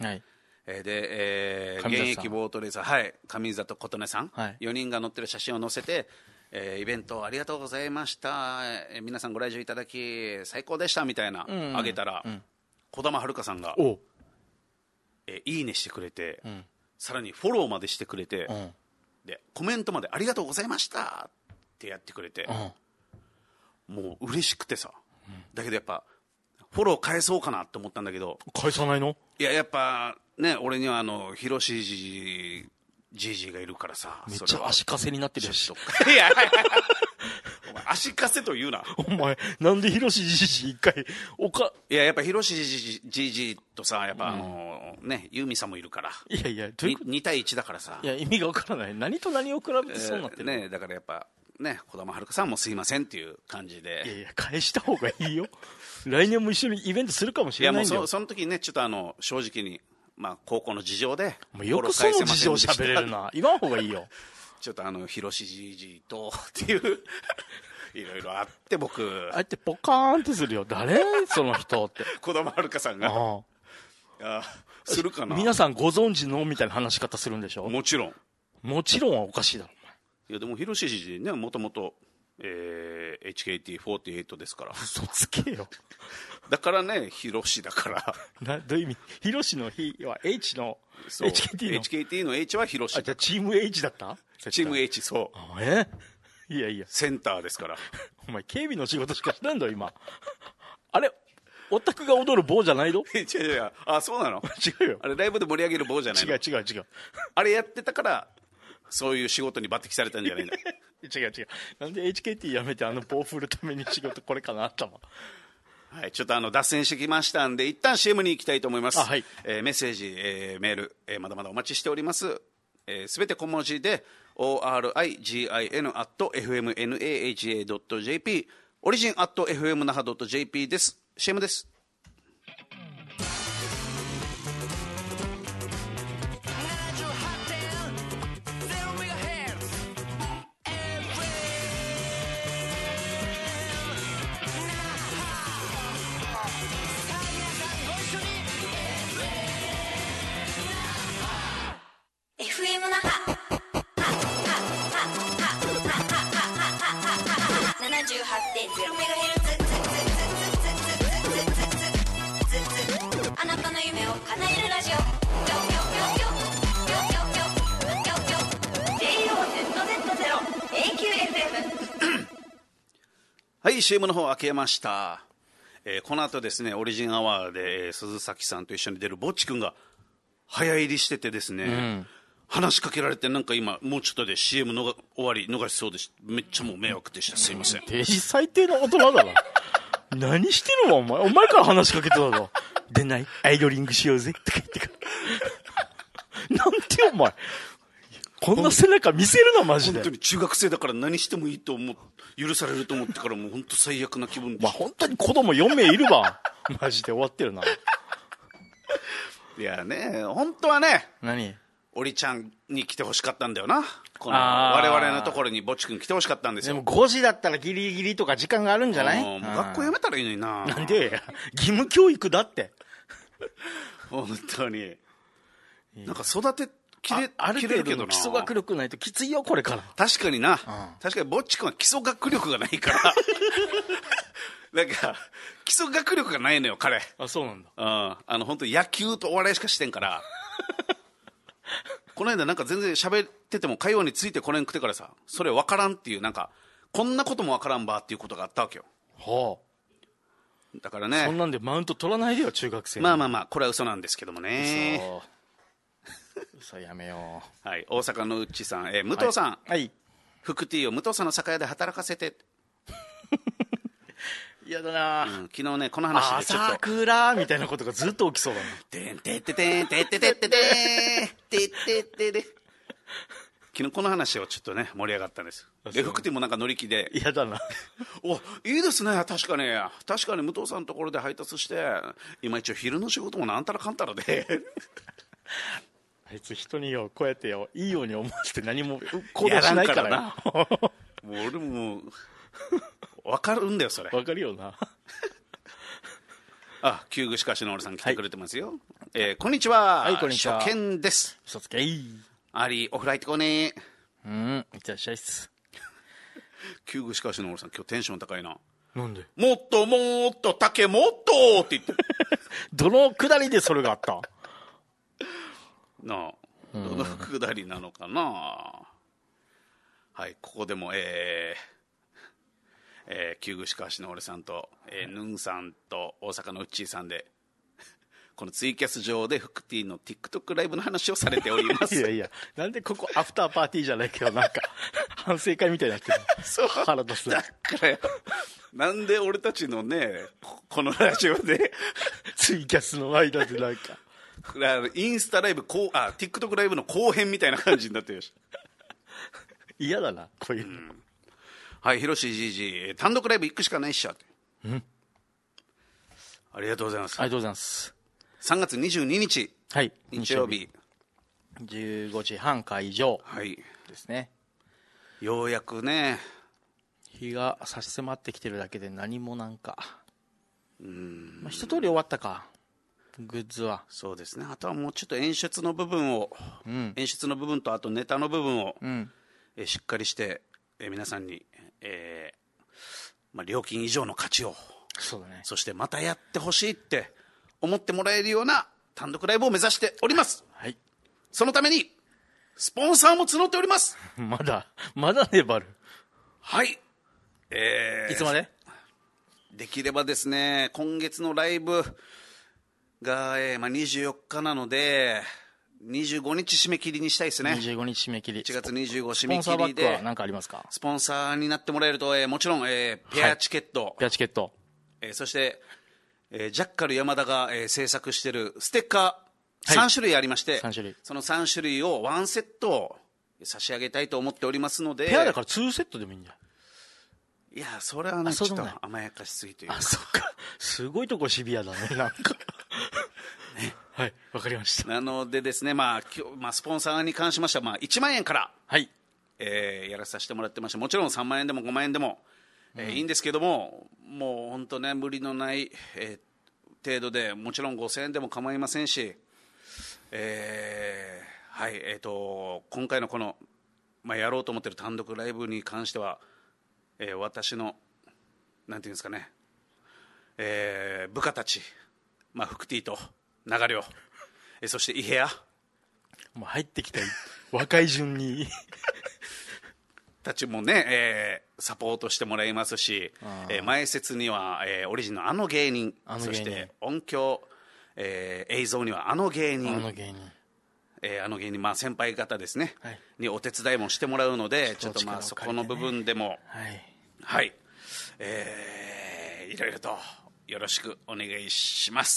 A: で、現役ボートレーサー、上里琴音さん、4人が乗ってる写真を載せて、 イベントありがとうございました、皆さんご来場いただき最高でしたみたいな、あげたら、児玉遥さんが、いいねしてくれて、さらにフォローまでしてくれて、でコメントまでありがとうございましたってやってくれて、もう嬉しくてさ、だけどやっぱフォロー返そうかなって思ったんだけど、
B: 返さないの？
A: いややっぱね、俺にはヒロシじいがいるからさ、
B: めっちゃ足かせになってるし。
A: いやお前足かせと言うな。
B: お前なんでヒロシじい一回
A: いややっぱヒロシじとさ、やっぱね、ユーミさんもいるから、
B: いやいや
A: 2対1だからさ、
B: いや意味が分からない。何と何を比べてそうなってる、
A: ね、だからやっぱね、児玉遥さんもすいませんっていう感じで。
B: いやいや返した方がいいよ。来年も一緒にイベントするかもしれないんだよ。
A: いやもうその時ね、ちょっと正直に、まあ、高校の事情で
B: もうよくその事情喋れるな。言わん方がいいよ。
A: ちょっとヒロシじとっていういろいろあって、僕
B: あえてポカーンってするよ。誰その人って。
A: 児玉遥さんがするかな。
B: 皆さんご存知のみたいな話し方するんでしょ。
A: もちろん
B: はおかしいだろ。
A: いやでもヒロシじね、もともとHKT48 ですから。
B: 嘘つけよ。
A: だからね、ヒロシだから
B: どういう意味？ヒロシの日は H の
A: HKT の H はヒロシ。
B: じゃあチーム H だった？
A: チーム H、そう。
B: いやいや
A: センターですから。
B: お前警備の仕事しかしないんだ今。あれオタクが踊る棒じゃないの？
A: 違うそうなの？
B: 違うよ。
A: あれライブで盛り上げる棒じゃないの？
B: 違う
A: あれやってたからそういう仕事に抜擢されたんじゃないんだ。
B: 違うなんで HKT やめて棒振るために仕事これかなあったわ。
A: はい、ちょっと脱線してきましたんで、一旦 CM に行きたいと思います。
B: はい。
A: メッセージ、メール、まだまだお待ちしております。すべて小文字で origin@fmnaha.jp オリジン @fmnaha.jp です。 CM です。
C: あなたの夢を叶えるラジオ。JOZZ0AQFM。
A: はい、CM の方開けました。この後ですね、オリジンアワーで、鈴崎さんと一緒に出るぼっちくんが早入りしててですね、話しかけられて、なんか今もうちょっとで CM の終わり逃しそうでし、めっちゃもう迷惑でした。すいません。
B: 定時最低の大人だな。何してるわお前。お前から話しかけてたぞ。出ない？アイドリングしようぜとか言ってから。なんてお前。こんな背中見せるなマジで。
A: 本当に中学生だから何してもいいと思う、許されると思ってからもう本当最悪な気分で。
B: まあ本当に子供4名いるわ。マジで終わってるな。
A: いやね、本当はね、
B: 何？
A: おりちゃんに来てほしかったんだよな。この我々のところにぼっちくん来てほしかったんですよ。
B: でも5時だったらギリギリとか時間があるんじゃない？
A: もう学校辞めたらいいのにな。
B: なんで？義務教育だって。
A: 本当になんか育て
B: ある程度の基礎学力ないときついよこれから。
A: 確かにな、確かにぼっちくんは基礎学力がないからなんか基礎学力がないのよ彼。
B: あ、そうなんだ。
A: 本当野球とお笑いしかしてんからこの間なんか全然喋ってても会話についてこれんくてからさ、それ分からんっていう、なんかこんなことも分からんばっていうことがあったわけよ。
B: は
A: あ、だからね、
B: そんなんでマウント取らないでよ中学生。
A: まあこれは嘘なんですけどもね。
B: 嘘やめよ
A: う。はい、大阪のうっちさん、武藤さん、
B: はい、
A: フクティーを武藤さんの酒屋で働かせて。
B: 嫌だな、
A: 昨日ねこの話でちょっと
B: 桜みたいなことがずっと起きそうだな。
A: てんてっててんてっててってててってってで昨日この話をちょっとね盛り上がったんです。でフクティーもなんか乗り気で
B: 嫌だな
A: お、いいですね。確かに武藤さんのところで配達して今一応昼の仕事もなんたらかんたらで
B: あいつ人によこうやってよいいように思わせて何も行動しないからな
A: もう俺も分かるんだよそれ。
B: 分かるよな
A: あ、旧具しかしの俺さん来てくれてますよ、こんにちは。
B: はい、こんにちは。
A: 初見です。
B: 嘘つけい。
A: アリお風呂入ってこね。
B: いってらっしゃいっす。
A: 旧具しかしの俺さん今日テンション高いな。
B: なんで
A: もっともっと竹もっとって言って
B: どのくだりでそれがあった
A: なあ、どのくだりなのかな。はい、ここでも旧具しかしの俺さんと、ヌンさんと大阪のうっちーさんでこのツイキャス上でフクティの TikTok ライブの話をされております。
B: いやいや、なんでここアフターパーティーじゃないけど、なんか反省会みたいになってる。
A: そう
B: 腹立つ。
A: だからよ、なんで俺たちのねこのラジオで
B: ツイキャスの間でなんか
A: インスタライブTikTok ライブの後編みたいな感じになってるし
B: 嫌だな、こういうの。
A: はい、ひろしじいじ単独ライブ行くしかないっしょって。ありがとうございます。
B: ありがとうございます。
A: 3月22日、
B: はい、
A: 日曜日
B: 15時半会場ですね。
A: ようやくね
B: 日が差し迫ってきてるだけで何もなんか一通り終わったか、グッズは。
A: そうですね、あとはもうちょっと演出の部分とあとネタの部分を、しっかりして、皆さんに、料金以上の価値を、
B: そうだね、
A: そしてまたやってほしいって思ってもらえるような単独ライブを目指しております。
B: はい、
A: そのためにスポンサーも募っております。
B: まだ粘る。
A: はい、
B: いつまで
A: できればですね、今月のライブが、24日なので25日締め切りにしたいですね。
B: 25日締め切り、
A: 1月25締め切りで。
B: スポンサーバッグは何かありますか？
A: スポンサーになってもらえると、もちろん、ペアチケット、
B: ペアチケット、
A: そして、ジャッカル山田が、制作しているステッカー3種類ありまして、
B: 3種類、
A: その3種類を1セット差し上げたいと思っておりますので。
B: ペアだから2セットでもいいんじゃない？
A: いや、それはね、ちょっと甘やかしすぎというか。
B: そっか、すごいとこシビアだね、なんかね、はい、わかりました。
A: なのでですね、スポンサーに関しましては、1万円から、
B: はい、
A: やらさせてもらってまして、もちろん3万円でも5万円でも、いいんですけども、もう本当ね、無理のない、程度で、もちろん5000円でも構いませんし、はい、今回のこの、やろうと思っている単独ライブに関しては、私のなんていうんですかね、部下たち、フクティと流れを、そしてイヘア
B: もう入ってきた若い順に
A: たちもね、サポートしてもらいますし、前説には、オリジンのあの芸人、そして音響、映像にはあの芸人、先輩方ですね、
B: はい、
A: にお手伝いもしてもらうので、ちょっとそこの部分でも、はい、いろいろとよろしくお願いします。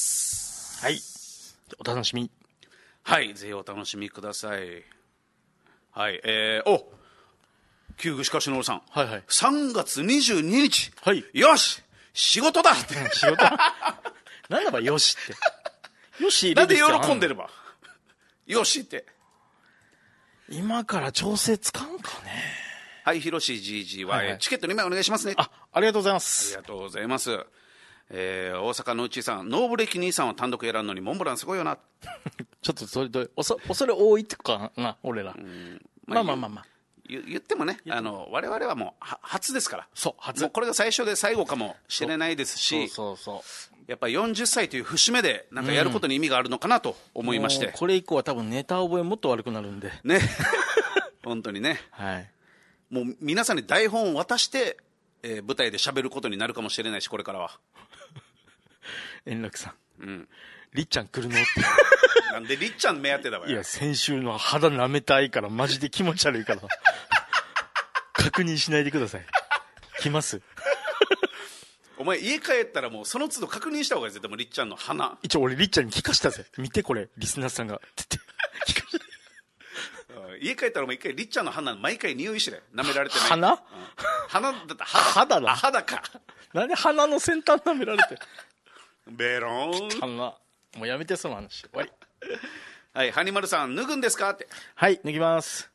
B: はい、お楽しみ。
A: はい、ぜひお楽しみください。はい、旧具しかしのるさん、
B: はいはい、
A: 3月22日、
B: はい、
A: よし仕事だって
B: 仕事なんだばよしってよし
A: なんで喜んでればよしって。
B: 今から調整つかんかね。
A: はい、ひろしじいじは、チケット2枚お願いしますね。
B: ありがとうございます。
A: ありがとうございます。大阪のうちさん、ノーブレキ兄さんは単独選んのにモンブランすごいよな
B: ちょっとそれ恐れ多いってかな、俺ら。まあ
A: 言ってもね、我々はもう初ですから。
B: そう、初。
A: もうこれが最初で最後かもしれないですし、やっぱり40歳という節目でなんかやることに意味があるのかなと思いまして、
B: これ以降は多分ネタ覚えもっと悪くなるんで
A: ね本当にね、
B: はい、
A: もう皆さんに台本を渡して、舞台で喋ることになるかもしれないし、これからは
B: 円楽さん、りっちゃん来るのって
A: なんでりっちゃん目当てだわよ。
B: いや、先週の肌舐めたいからマジで気持ち悪いから確認しないでください。来ます
A: お前家帰ったらもうその都度確認した方がいいぜ。でもりっちゃんの鼻、
B: 一応俺りっちゃんに聞かしたぜ。見てこれリスナーさんがって聞かした
A: 家帰ったらもう一回りっちゃんの鼻毎回匂いしれ、舐められてない。
B: 鼻、
A: 鼻だった
B: 肌だ。
A: 肌か。
B: なんで鼻の先端舐められて
A: ベローン。
B: 鼻もうやめて、その話終わり。
A: はい、ハニマルさん脱ぐんですかって。
B: はい、脱ぎます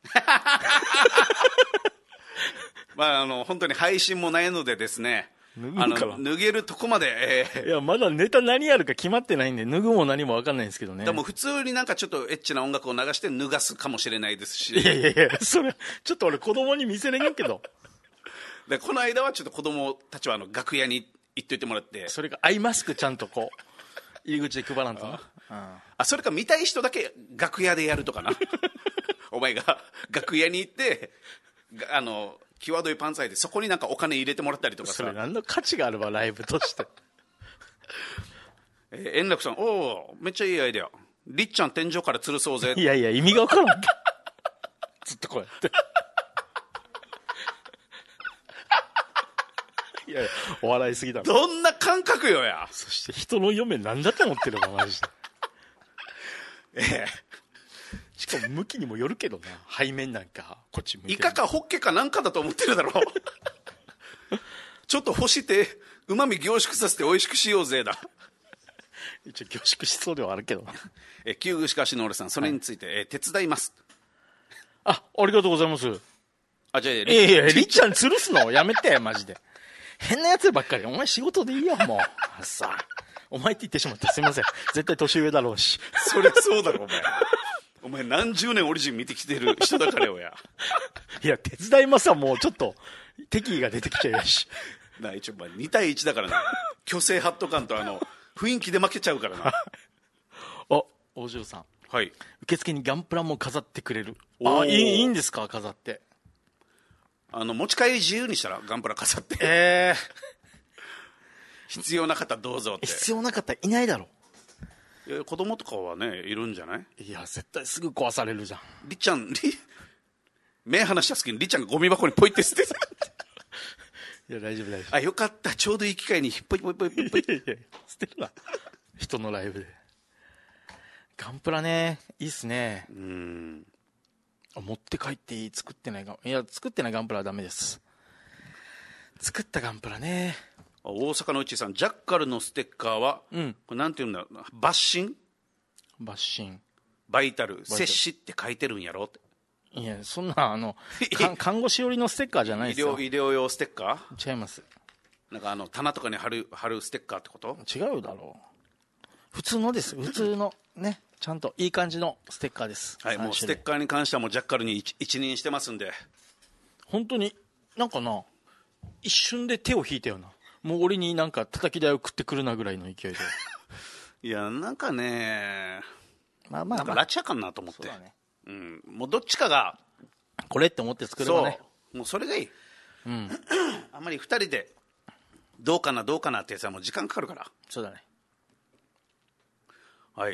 A: 本当に配信もないのでですね、脱げるとこまで、
B: いや、まだネタ何やるか決まってないんで、脱ぐも何も分かんないんですけどね。
A: でも普通になんかちょっとエッチな音楽を流して脱がすかもしれないですし。
B: いやそれちょっと俺子供に見せれんけど
A: でこの間はちょっと子供たちは楽屋に行っといてもらって、
B: それがアイマスクちゃんとこう入り口で配らんとな。
A: それか見たい人だけ楽屋でやるとかな。お前が楽屋に行って際どいパンツ履いてそこになんかお金入れてもらったりとかさ。
B: それ何の価値があるわ、ライブとして。
A: 円楽さん、おおめっちゃいいアイデア、りっちゃん天井から吊るそうぜ。
B: いやいや意味が分からんけずっとこうやっていやいやお笑いすぎだろ。
A: どんな感覚よや。
B: そして人の嫁なんだと思ってるのマジで。しかも向きにもよるけどな、背面なんかこっち向いてる。
A: イカかホッケかなんかだと思ってるだろ。ちょっと干してうまみ凝縮させて美味しくしようぜだ。
B: 一応凝縮しそうではあるけどな。
A: 旧具しかしの俺さん、それについて、手伝います。
B: ありがとうございます。
A: じゃあ
B: りっちゃん吊るすのやめてマジで。変なやつばっかり。お前仕事でいいよもう。さあお前って言ってしまったすいません。絶対年上だろうし。
A: そりゃそうだろお前何十年オリジン見てきてる人だからよや。
B: いや手伝いますはもうちょっと敵意が出てきちゃうし。
A: 一応2対1だからな。虚勢ハット感と雰囲気で負けちゃうからな。
B: 大城さん、
A: はい、
B: 受付にガンプラも飾ってくれる。いいんですか飾って。
A: 持ち帰り自由にしたらガンプラ飾って、必要な方どうぞって。
B: 必要な方いないだろ。
A: 子供とかはねいるんじゃない。
B: いや絶対すぐ壊されるじゃん。
A: りっちゃん目離した隙にりっちゃんがゴミ箱にポイって捨てた。
B: いや大丈夫。
A: よかった、ちょうどいい機会にポイポイポイポイポイ
B: 捨てるな人のライブで。ガンプラねいいっすね。持って帰っていい。作ってないガンプラはダメです。作ったガンプラね。
A: 大阪のうちさん、ジャッカルのステッカーは、これなんていうんだろうな、抜心バイタル摂氏って書いてるんやろって。
B: いやそんな看護師寄りのステッカーじゃないですよ。
A: 医療用ステッカ
B: ー違います。
A: なんか棚とかに貼るステッカーってこと。
B: 違うだろう。普通のです。普通のねちゃんといい感じのステッカーです。
A: はい、もうステッカーに関してはもうジャッカルに一任してますんで。
B: 本当になんかな一瞬で手を引いたよな。もう俺になんか叩き台を食ってくるなぐらいの勢いで。
A: いやなんかね
B: なん
A: か拉致やかんなと思って。そうだね。もうどっちかが
B: これって思って作ればね。
A: もうそれがいい。あんまり2人でどうかなってやつはもう時間かかるから。
B: そうだね。
A: はい。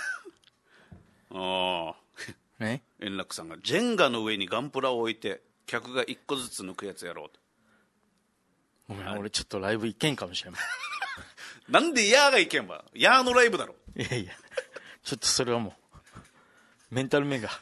A: 円楽さんがジェンガの上にガンプラを置いて客が1個ずつ抜くやつやろうと。
B: ごめん、俺ちょっとライブ行けんかもしれない。
A: なんでヤーが行けんば。ヤーのライブだろ。
B: いやちょっとそれはもうメンタル面が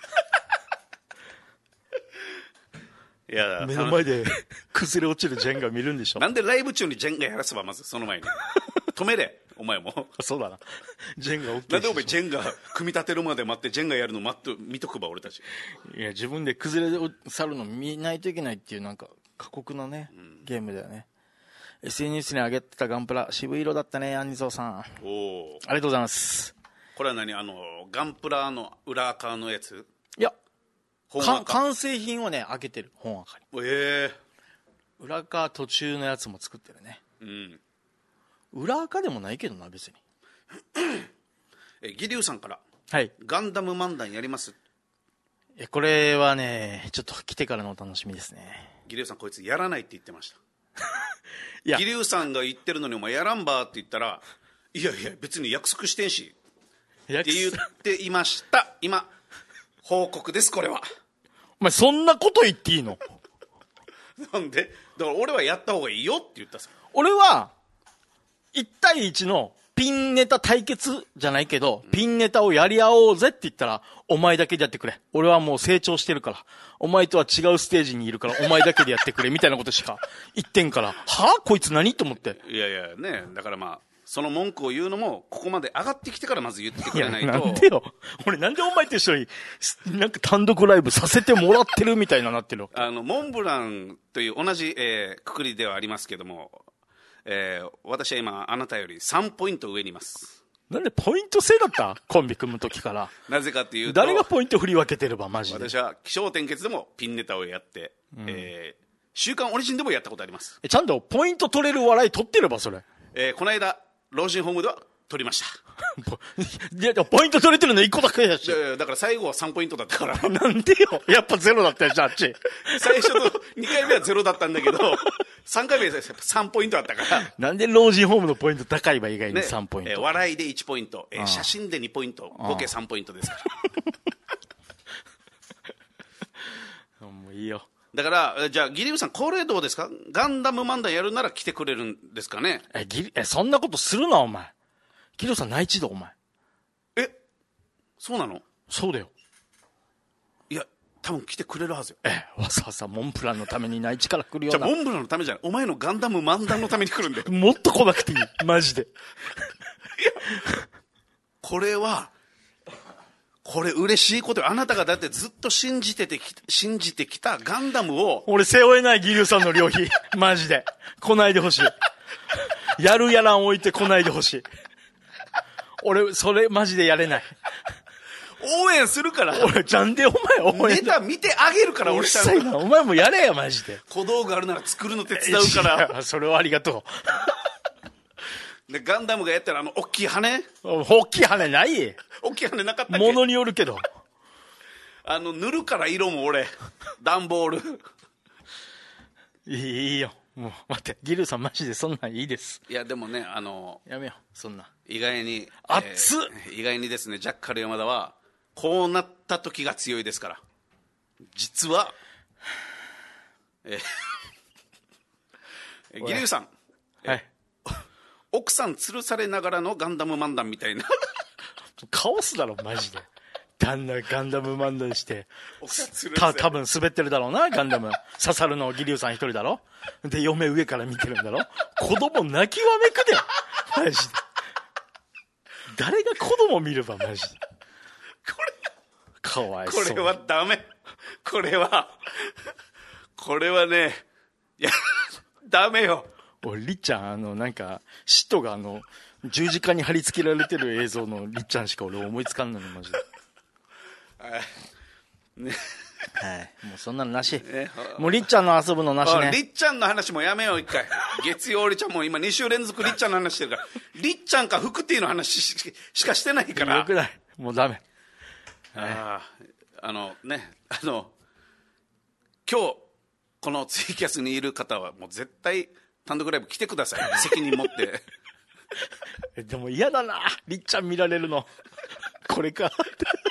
B: いや目の前で崩れ落ちるジェンガ見るんでしょ。
A: なんでライブ中にジェンガやらせば。まずその前に止めれお前も。
B: そうだな。ジェンガ OK。
A: なんでお前ジェンガ組み立てるまで待ってジェンガやるの見とくば俺たち。
B: いや自分で崩れ去るの見ないといけないっていうなんか過酷なね、ゲームだよね。SNS に上げてたガンプラ渋い色だったね。アンニゾーさんありがとうございます。
A: これは何ガンプラの裏側のやつ。
B: いや完成品をね開けてる。本赤に裏側途中のやつも作ってるね。裏赤でもないけどな別に。
A: 義龍さんから、
B: はい、
A: ガンダム漫談やります。
B: これはねちょっと来てからのお楽しみですね。
A: 義龍さんこいつやらないって言ってました。義龍さんが言ってるのにお前やらんばって言ったら、いや別に約束してんしって言っていました。今報告です。これは
B: お前そんなこと言っていいの？
A: なんでだから俺はやった方がいいよって言ったさ。
B: 俺は1対1のピンネタ対決じゃないけど、ピンネタをやり合おうぜって言ったらお前だけでやってくれ。俺はもう成長してるからお前とは違うステージにいるからお前だけでやってくれみたいなことしか言ってんからこいつ何と思って。
A: いやねだからその文句を言うのもここまで上がってきてからまず言ってくれないと。
B: なんでよ俺なんでお前と一緒になんか単独ライブさせてもらってるみたいななってる。
A: モンブランという同じ、くくりではありますけども、私は今あなたより3ポイント上にいます。
B: なんでポイント制だったコンビ組む時から。
A: なぜかっていうと誰
B: がポイント振り分けてればマジで。
A: 私は起承転結でもピンネタをやって、 週刊オリジンでもやったことあります。
B: ちゃんとポイント取れる笑い取ってればそれ。
A: この間老人ホームでは取りました。
B: いや、ポイント取れてるの1個だけやし。
A: だから最後は3ポイントだったから。
B: なんでよ。やっぱゼロだったよ、じゃああっち。
A: 最初の2回目はゼロだったんだけど、3回目は3ポイントだったから。
B: なんで老人ホームのポイント高いわ以外に3ポイント。
A: ね、笑いで1ポイント、写真で2ポイント、合計3ポイントですから。
B: もういいよ。
A: だから、じゃあ、ギリムさん、これどうですか？ガンダム漫談やるなら来てくれるんですかね？
B: そんなことするな、お前。ギリムさん内地だ、お前。
A: そうなの？
B: そうだよ。
A: いや、多分来てくれるはずよ。
B: わざわざモンブランのために内地から来るような。
A: じゃあ、モンブランのためじゃない。お前のガンダム漫談のために来るんだよ。
B: もっと来なくていい。マジで。いや、
A: これ嬉しいことよ。あなたがだってずっと信じてきたガンダムを。
B: 俺背負えないギリュウさんの旅費。マジで。来ないでほしい。やるやらん置いて来ないでほしい。俺、それマジでやれない。
A: 応援するから。
B: 俺、なんでお前応援。
A: ネタ見てあげるから、俺
B: ちゃんと。お前もやれや、マジで。
A: 小道具あるなら作るの手伝うから。
B: それはありがと
A: う。で、ガンダムがやったら大きい羽？
B: 大きい羽ない？
A: 大きい羽なかったっけ？
B: ものによるけど。
A: 塗るから色も俺。段ボール。
B: いいよ。もう、待って。ギルさんマジでそんなんいいです。
A: いや、でもね、
B: やめよう、そんな。
A: 意外に。
B: 熱っ！
A: 意外にですね、ジャッカル山田は、こうなった時が強いですから。実は、ギリュウさん。
B: はい。
A: 奥さん吊るされながらのガンダム漫談みたいな。
B: カオスだろ、マジで。旦那ガンダム漫談して。
A: 奥さん吊るされ
B: 多分滑ってるだろうな、ガンダム。刺さるのギリュウさん一人だろ。で、嫁上から見てるんだろ。子供泣きわめくで。マジで。誰が子供見れば、マジで。かわいそう。
A: これはダメ。これはね、いや、ダメよ。
B: 俺、りっちゃん、なんか、使徒が十字架に貼り付けられてる映像のりっちゃんしか俺思いつかんのに、マジで。
A: ね。
B: はい。もうそんなのなし。もうりっちゃんの遊ぶのなしね。
A: りっちゃんの話もやめよう、一回。月曜りちゃんも今2週連続りっちゃんの話してるから。りっちゃんか福ティの話しかしてないから。
B: よくない。もうダメ。
A: 今日、このツイキャスにいる方はもう絶対単独ライブ来てください。責任持って。
B: でも嫌だな、りっちゃん見られるの。これか。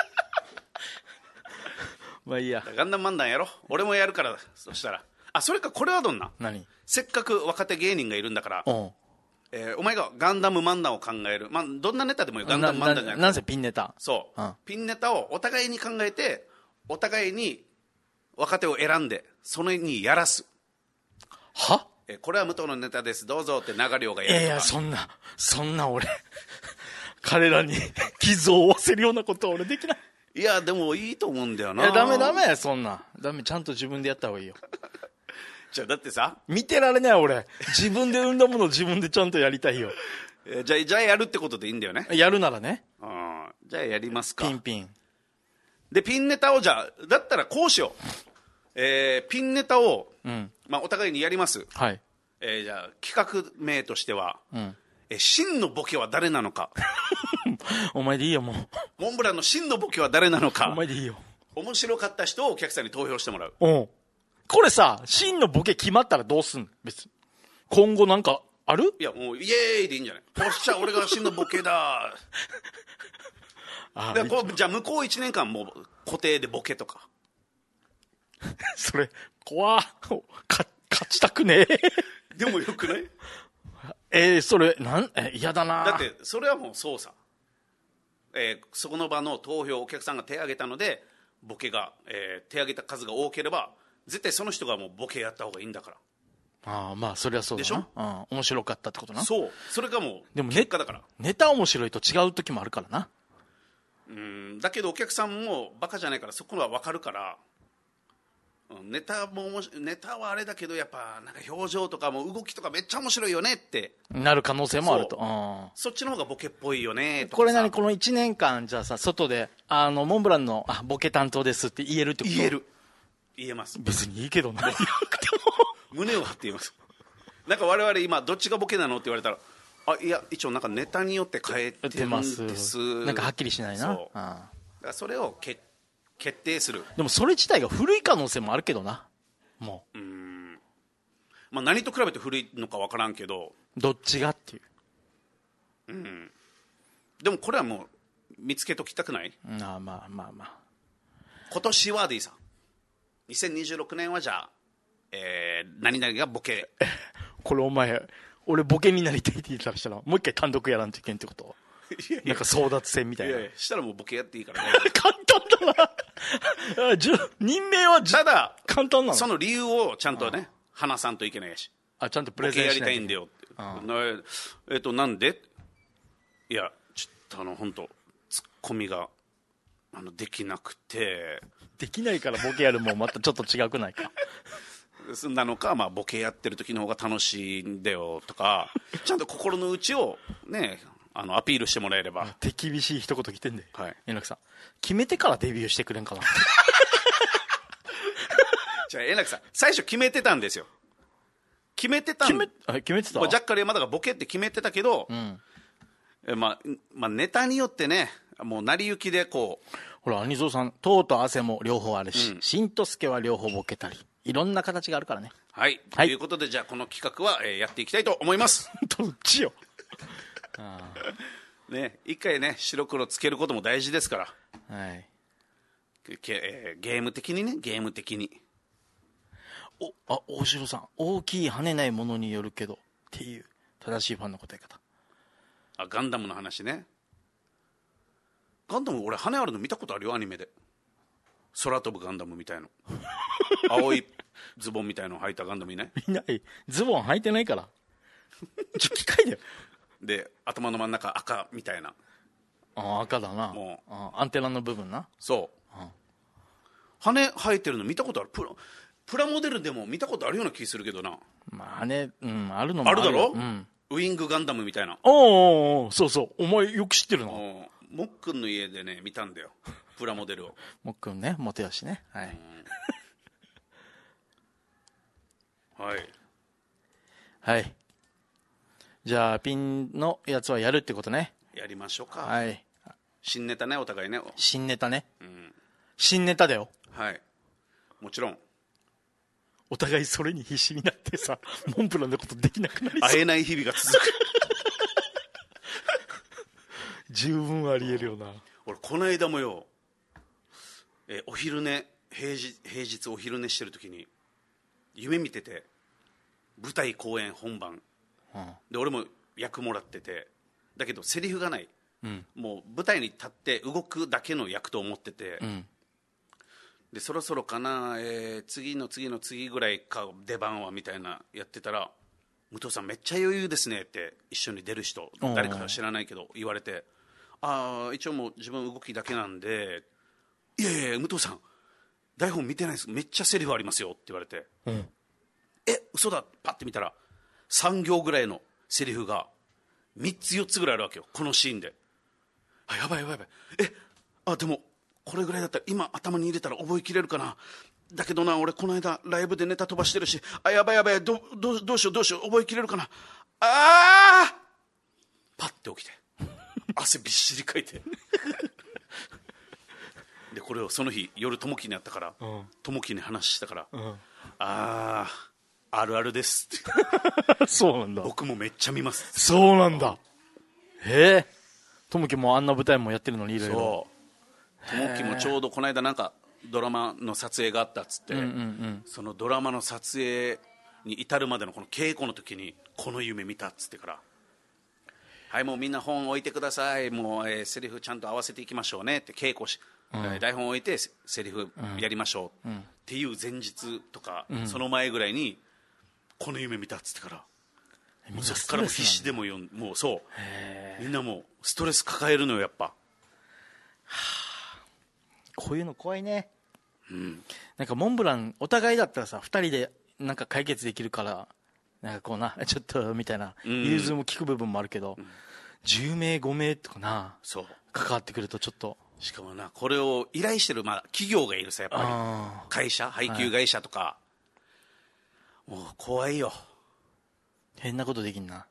B: まあいいや。
A: ガンダム漫談やろ。俺もやるから。そしたら。それか、これはどんな？
B: 何？
A: せっかく若手芸人がいるんだから、
B: お
A: 前がガンダム漫談を考える。どんなネタでもいい。ガンダム漫談じゃなくて。
B: なんせピンネタ。
A: そう。ピンネタをお互いに考えて、お互いに若手を選んで、それにやらす。
B: は？
A: これは武藤のネタです。どうぞって流れをがやるとか。
B: いや、そんな俺、彼らに傷を負わせるようなことは俺できない。
A: いや、でもいいと思うんだよな。
B: いや、ダメ、そんな。ダメ、ちゃんと自分でやった方がいいよ。
A: じゃあ、だってさ。
B: 見てられない、俺。自分で産んだものを自分でちゃんとやりたいよ。
A: じゃあやるってことでいいんだよね。
B: やるならね。
A: じゃあやりますか。
B: ピン。
A: で、ピンネタをだったらこうしよう。ピンネタを、お互いにやります。
B: はい。
A: じゃあ、企画名としては、真のボケは誰なのか。
B: お前でいいよ、もう。
A: モンブランの真のボケは誰なのか。
B: お前でいいよ。
A: 面白かった人をお客さんに投票してもらう。
B: これさ、真のボケ決まったらどうすんの？別に。今後なんかある？
A: いや、もうイエーイでいいんじゃない？おっしゃ、俺が真のボケだ。じゃあ向こう1年間もう固定でボケとか。
B: それ、怖勝ちたくねえ。
A: でもよくない？
B: それ、嫌だな。
A: だって、それはもう操作。そこの場の投票、お客さんが手挙げたので、ボケが、手挙げた数が多ければ、絶対その人がもうボケやった方がいいんだから。
B: まあ、そりゃそうだな。でしょ？面白かったってことな。
A: そう。それがもう、
B: でも
A: 結果だから。
B: ネタ面白いと違う時もあるからな。
A: だけどお客さんもバカじゃないから、そこは分かるから、ネタはあれだけど、やっぱなんか表情とかも動きとかめっちゃ面白いよねって
B: なる可能性もあると。
A: そっちの方がボケっぽいよねとか。
B: これこの1年間じゃあさ、外でモンブランのボケ担当ですって言えるってこと？
A: 言えます。
B: 別にいいけどな。
A: 胸を張って言います。なんか我々今どっちがボケなのって言われたら、いや一応なんかネタによって変えてるんです。
B: なんかはっきりしないな。
A: そうだからそれを決定する。
B: でもそれ自体が古い可能性もあるけどな。もう
A: まあ、何と比べて古いのか分からんけど、
B: どっちがっていう。
A: でもこれはもう見つけときたくない？
B: まあまあ
A: 今年はでいいさ。2026年はじゃあ、何々がボケ。
B: これお前、俺ボケになりたいって言ったらしたら、もう一回単独やらんといけんってこと？なんか争奪戦みたいな。
A: したらもうボケやっていいからね。
B: 簡単だな。任命は
A: ただ
B: 簡単なの？そ
A: の理由をちゃんとね、話さんといけないし。
B: ちゃんとプレゼンしないと。
A: ボケやりたいんだよって。なんで？いや、ちょっと本当ツッコミができなくて。
B: できないからボケやるもんまたちょっと違くないか。
A: なのか、まあ、ボケやってる時の方が楽しいんだよとか、ちゃんと心の内をね、アピールしてもらえれば。
B: 手厳しい一言来てんで、
A: はい、
B: 円楽さん決めてからデビューしてくれんかな。
A: じゃあ円楽さん最初決めてたんですよ。決めてた。
B: ジャ
A: ッカル山田がボケって決めてたけど、まあネタによってね、もう成り行きでこう、
B: ほら兄蔵さん、とうと汗も両方あるし、しんとすけは両方ボケたり、いろんな形があるからね。
A: はい、ということで、じゃあこの企画は、やっていきたいと思います。
B: どっちよ。
A: ね、一回ね白黒つけることも大事ですから、
B: はい、
A: ゲーム的にね、ゲーム的に。
B: 大城さん、大きい跳ねないものによるけどっていう正しいファンの答え方。
A: ガンダムの話ね。ガンダム俺羽あるの見たことあるよ、アニメで。空飛ぶガンダムみたいの。青いズボンみたいの履いたガンダムいない？
B: いない。ズボン履いてないから。機械だよ。
A: で頭の真ん中赤みたいな。
B: 赤だな。もうアンテナの部分な。
A: そう、羽生えてるの見たことある。プラモデルでも見たことあるような気するけどな。
B: まあね、あるのも
A: あるだろ、ウイングガンダムみたいな。
B: そうそう、お前よく知ってるな。
A: もっくんの家でね見たんだよ、プラモデルを。
B: もっくんね、モテよしね。はい、
A: はい
B: はい。じゃあピンのやつはやるってことね。
A: やりましょうか。
B: はい。
A: 新ネタね、お互いね。
B: 新ネタね。新ネタだよ。
A: はい、もちろん。
B: お互いそれに必死になってさ、モンブランのことできなくなりそう。
A: 会えない日々が続く。
B: 十分ありえるよな。
A: 俺この間もよ、お昼寝、平日お昼寝してる時に夢見てて、舞台公演本番、で俺も役もらってて、だけどセリフがない、もう舞台に立って動くだけの役と思ってて、でそろそろかな、次の次ぐらいか出番はみたいなやってたら、武藤さんめっちゃ余裕ですねって一緒に出る人、誰か知らないけど言われて、一応もう自分動きだけなんで、いやいや武藤さん台本見てないです、めっちゃセリフありますよって言われて、嘘だ、パッて見たら3行ぐらいのセリフが3つ4つぐらいあるわけよ、このシーンで。やばいでもこれぐらいだったら今頭に入れたら覚えきれるかな、だけどな俺この間ライブでネタ飛ばしてるし、やばいどうしよう覚えきれるかな、パッて起きて汗びっしりかいてでこれをその日夜ともきにあったから、ともきに話したから、あるあるですって
B: そうなんだ。
A: 僕もめっちゃ見ます。
B: そうなんだ。ともきもあんな舞台もやってるのにいろいろ。
A: ともきもちょうどこの間なんかドラマの撮影があったっつって、そのドラマの撮影に至るまでのこの稽古の時にこの夢見たっつってから、はいもうみんな本置いてください、もう、セリフちゃんと合わせていきましょうねって稽古し、台本置いてセリフやりましょうっていう前日とか、その前ぐらいにこの夢見たっつってから、もうそっからも必死でももうそうみんなもうストレス抱えるのよやっぱ。
B: こういうの怖いね。なんかモンブランお互いだったらさ、2人でなんか解決できるから、なんかこうな、ちょっとみたいな融通も利く部分もあるけど、10名5名とかな、
A: そう
B: 関わってくるとちょっと。
A: しかもな、これを依頼してる、企業がいるさ、やっぱり会社、配給会社とか、 もう怖いよ。
B: 変なことできんな。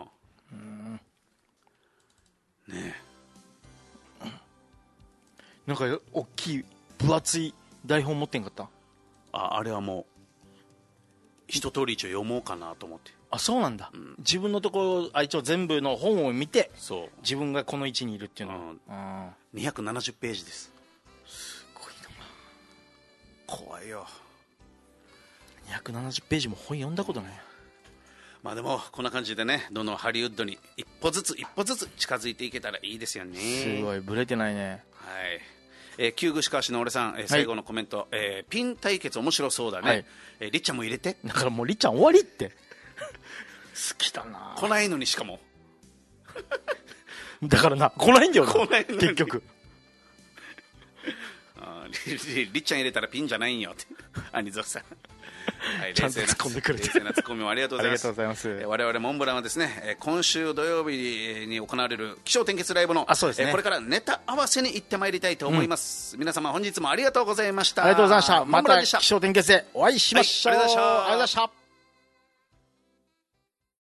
A: ね
B: え、なんか大きい分厚い台本持ってんかった？
A: あれはもう一通り一応読もうかなと思って。
B: あ、そうなんだ、自分のところ一応全部の本を見て、
A: そう
B: 自分がこの位置にいるっていうのは、
A: 270ページです。
B: すごい
A: な。怖いよ。
B: 270ページも本読んだことない。
A: まあでもこんな感じでね、どのハリウッドに一歩ずつ近づいていけたらいいですよね。
B: すごいブレてないね。
A: はい。旧具川市の俺さん、最後のコメント、ピン対決面白そうだね、はい、りっちゃんも入れて。
B: だからもうりっちゃん終わりって好きだな。
A: 来ないのに、しかも
B: だからな、来ないんだよな、結局
A: りっちゃん入れたらピンじゃないんよって兄蔵さんはい、
B: ちゃんと突っ込んでくれて、
A: 冷静なツッコミもありがとうございます。
B: ありがとうございます。
A: 我々モンブランはですね、今週土曜日に行われる起承転結ライブの、
B: そうですね、
A: これからネタ合わせに行ってまいりたいと思います、皆様本日もありがとうございました。
B: ありがとうございました。また起承転結でお会いしましょう。
A: はい、ありがとうございました。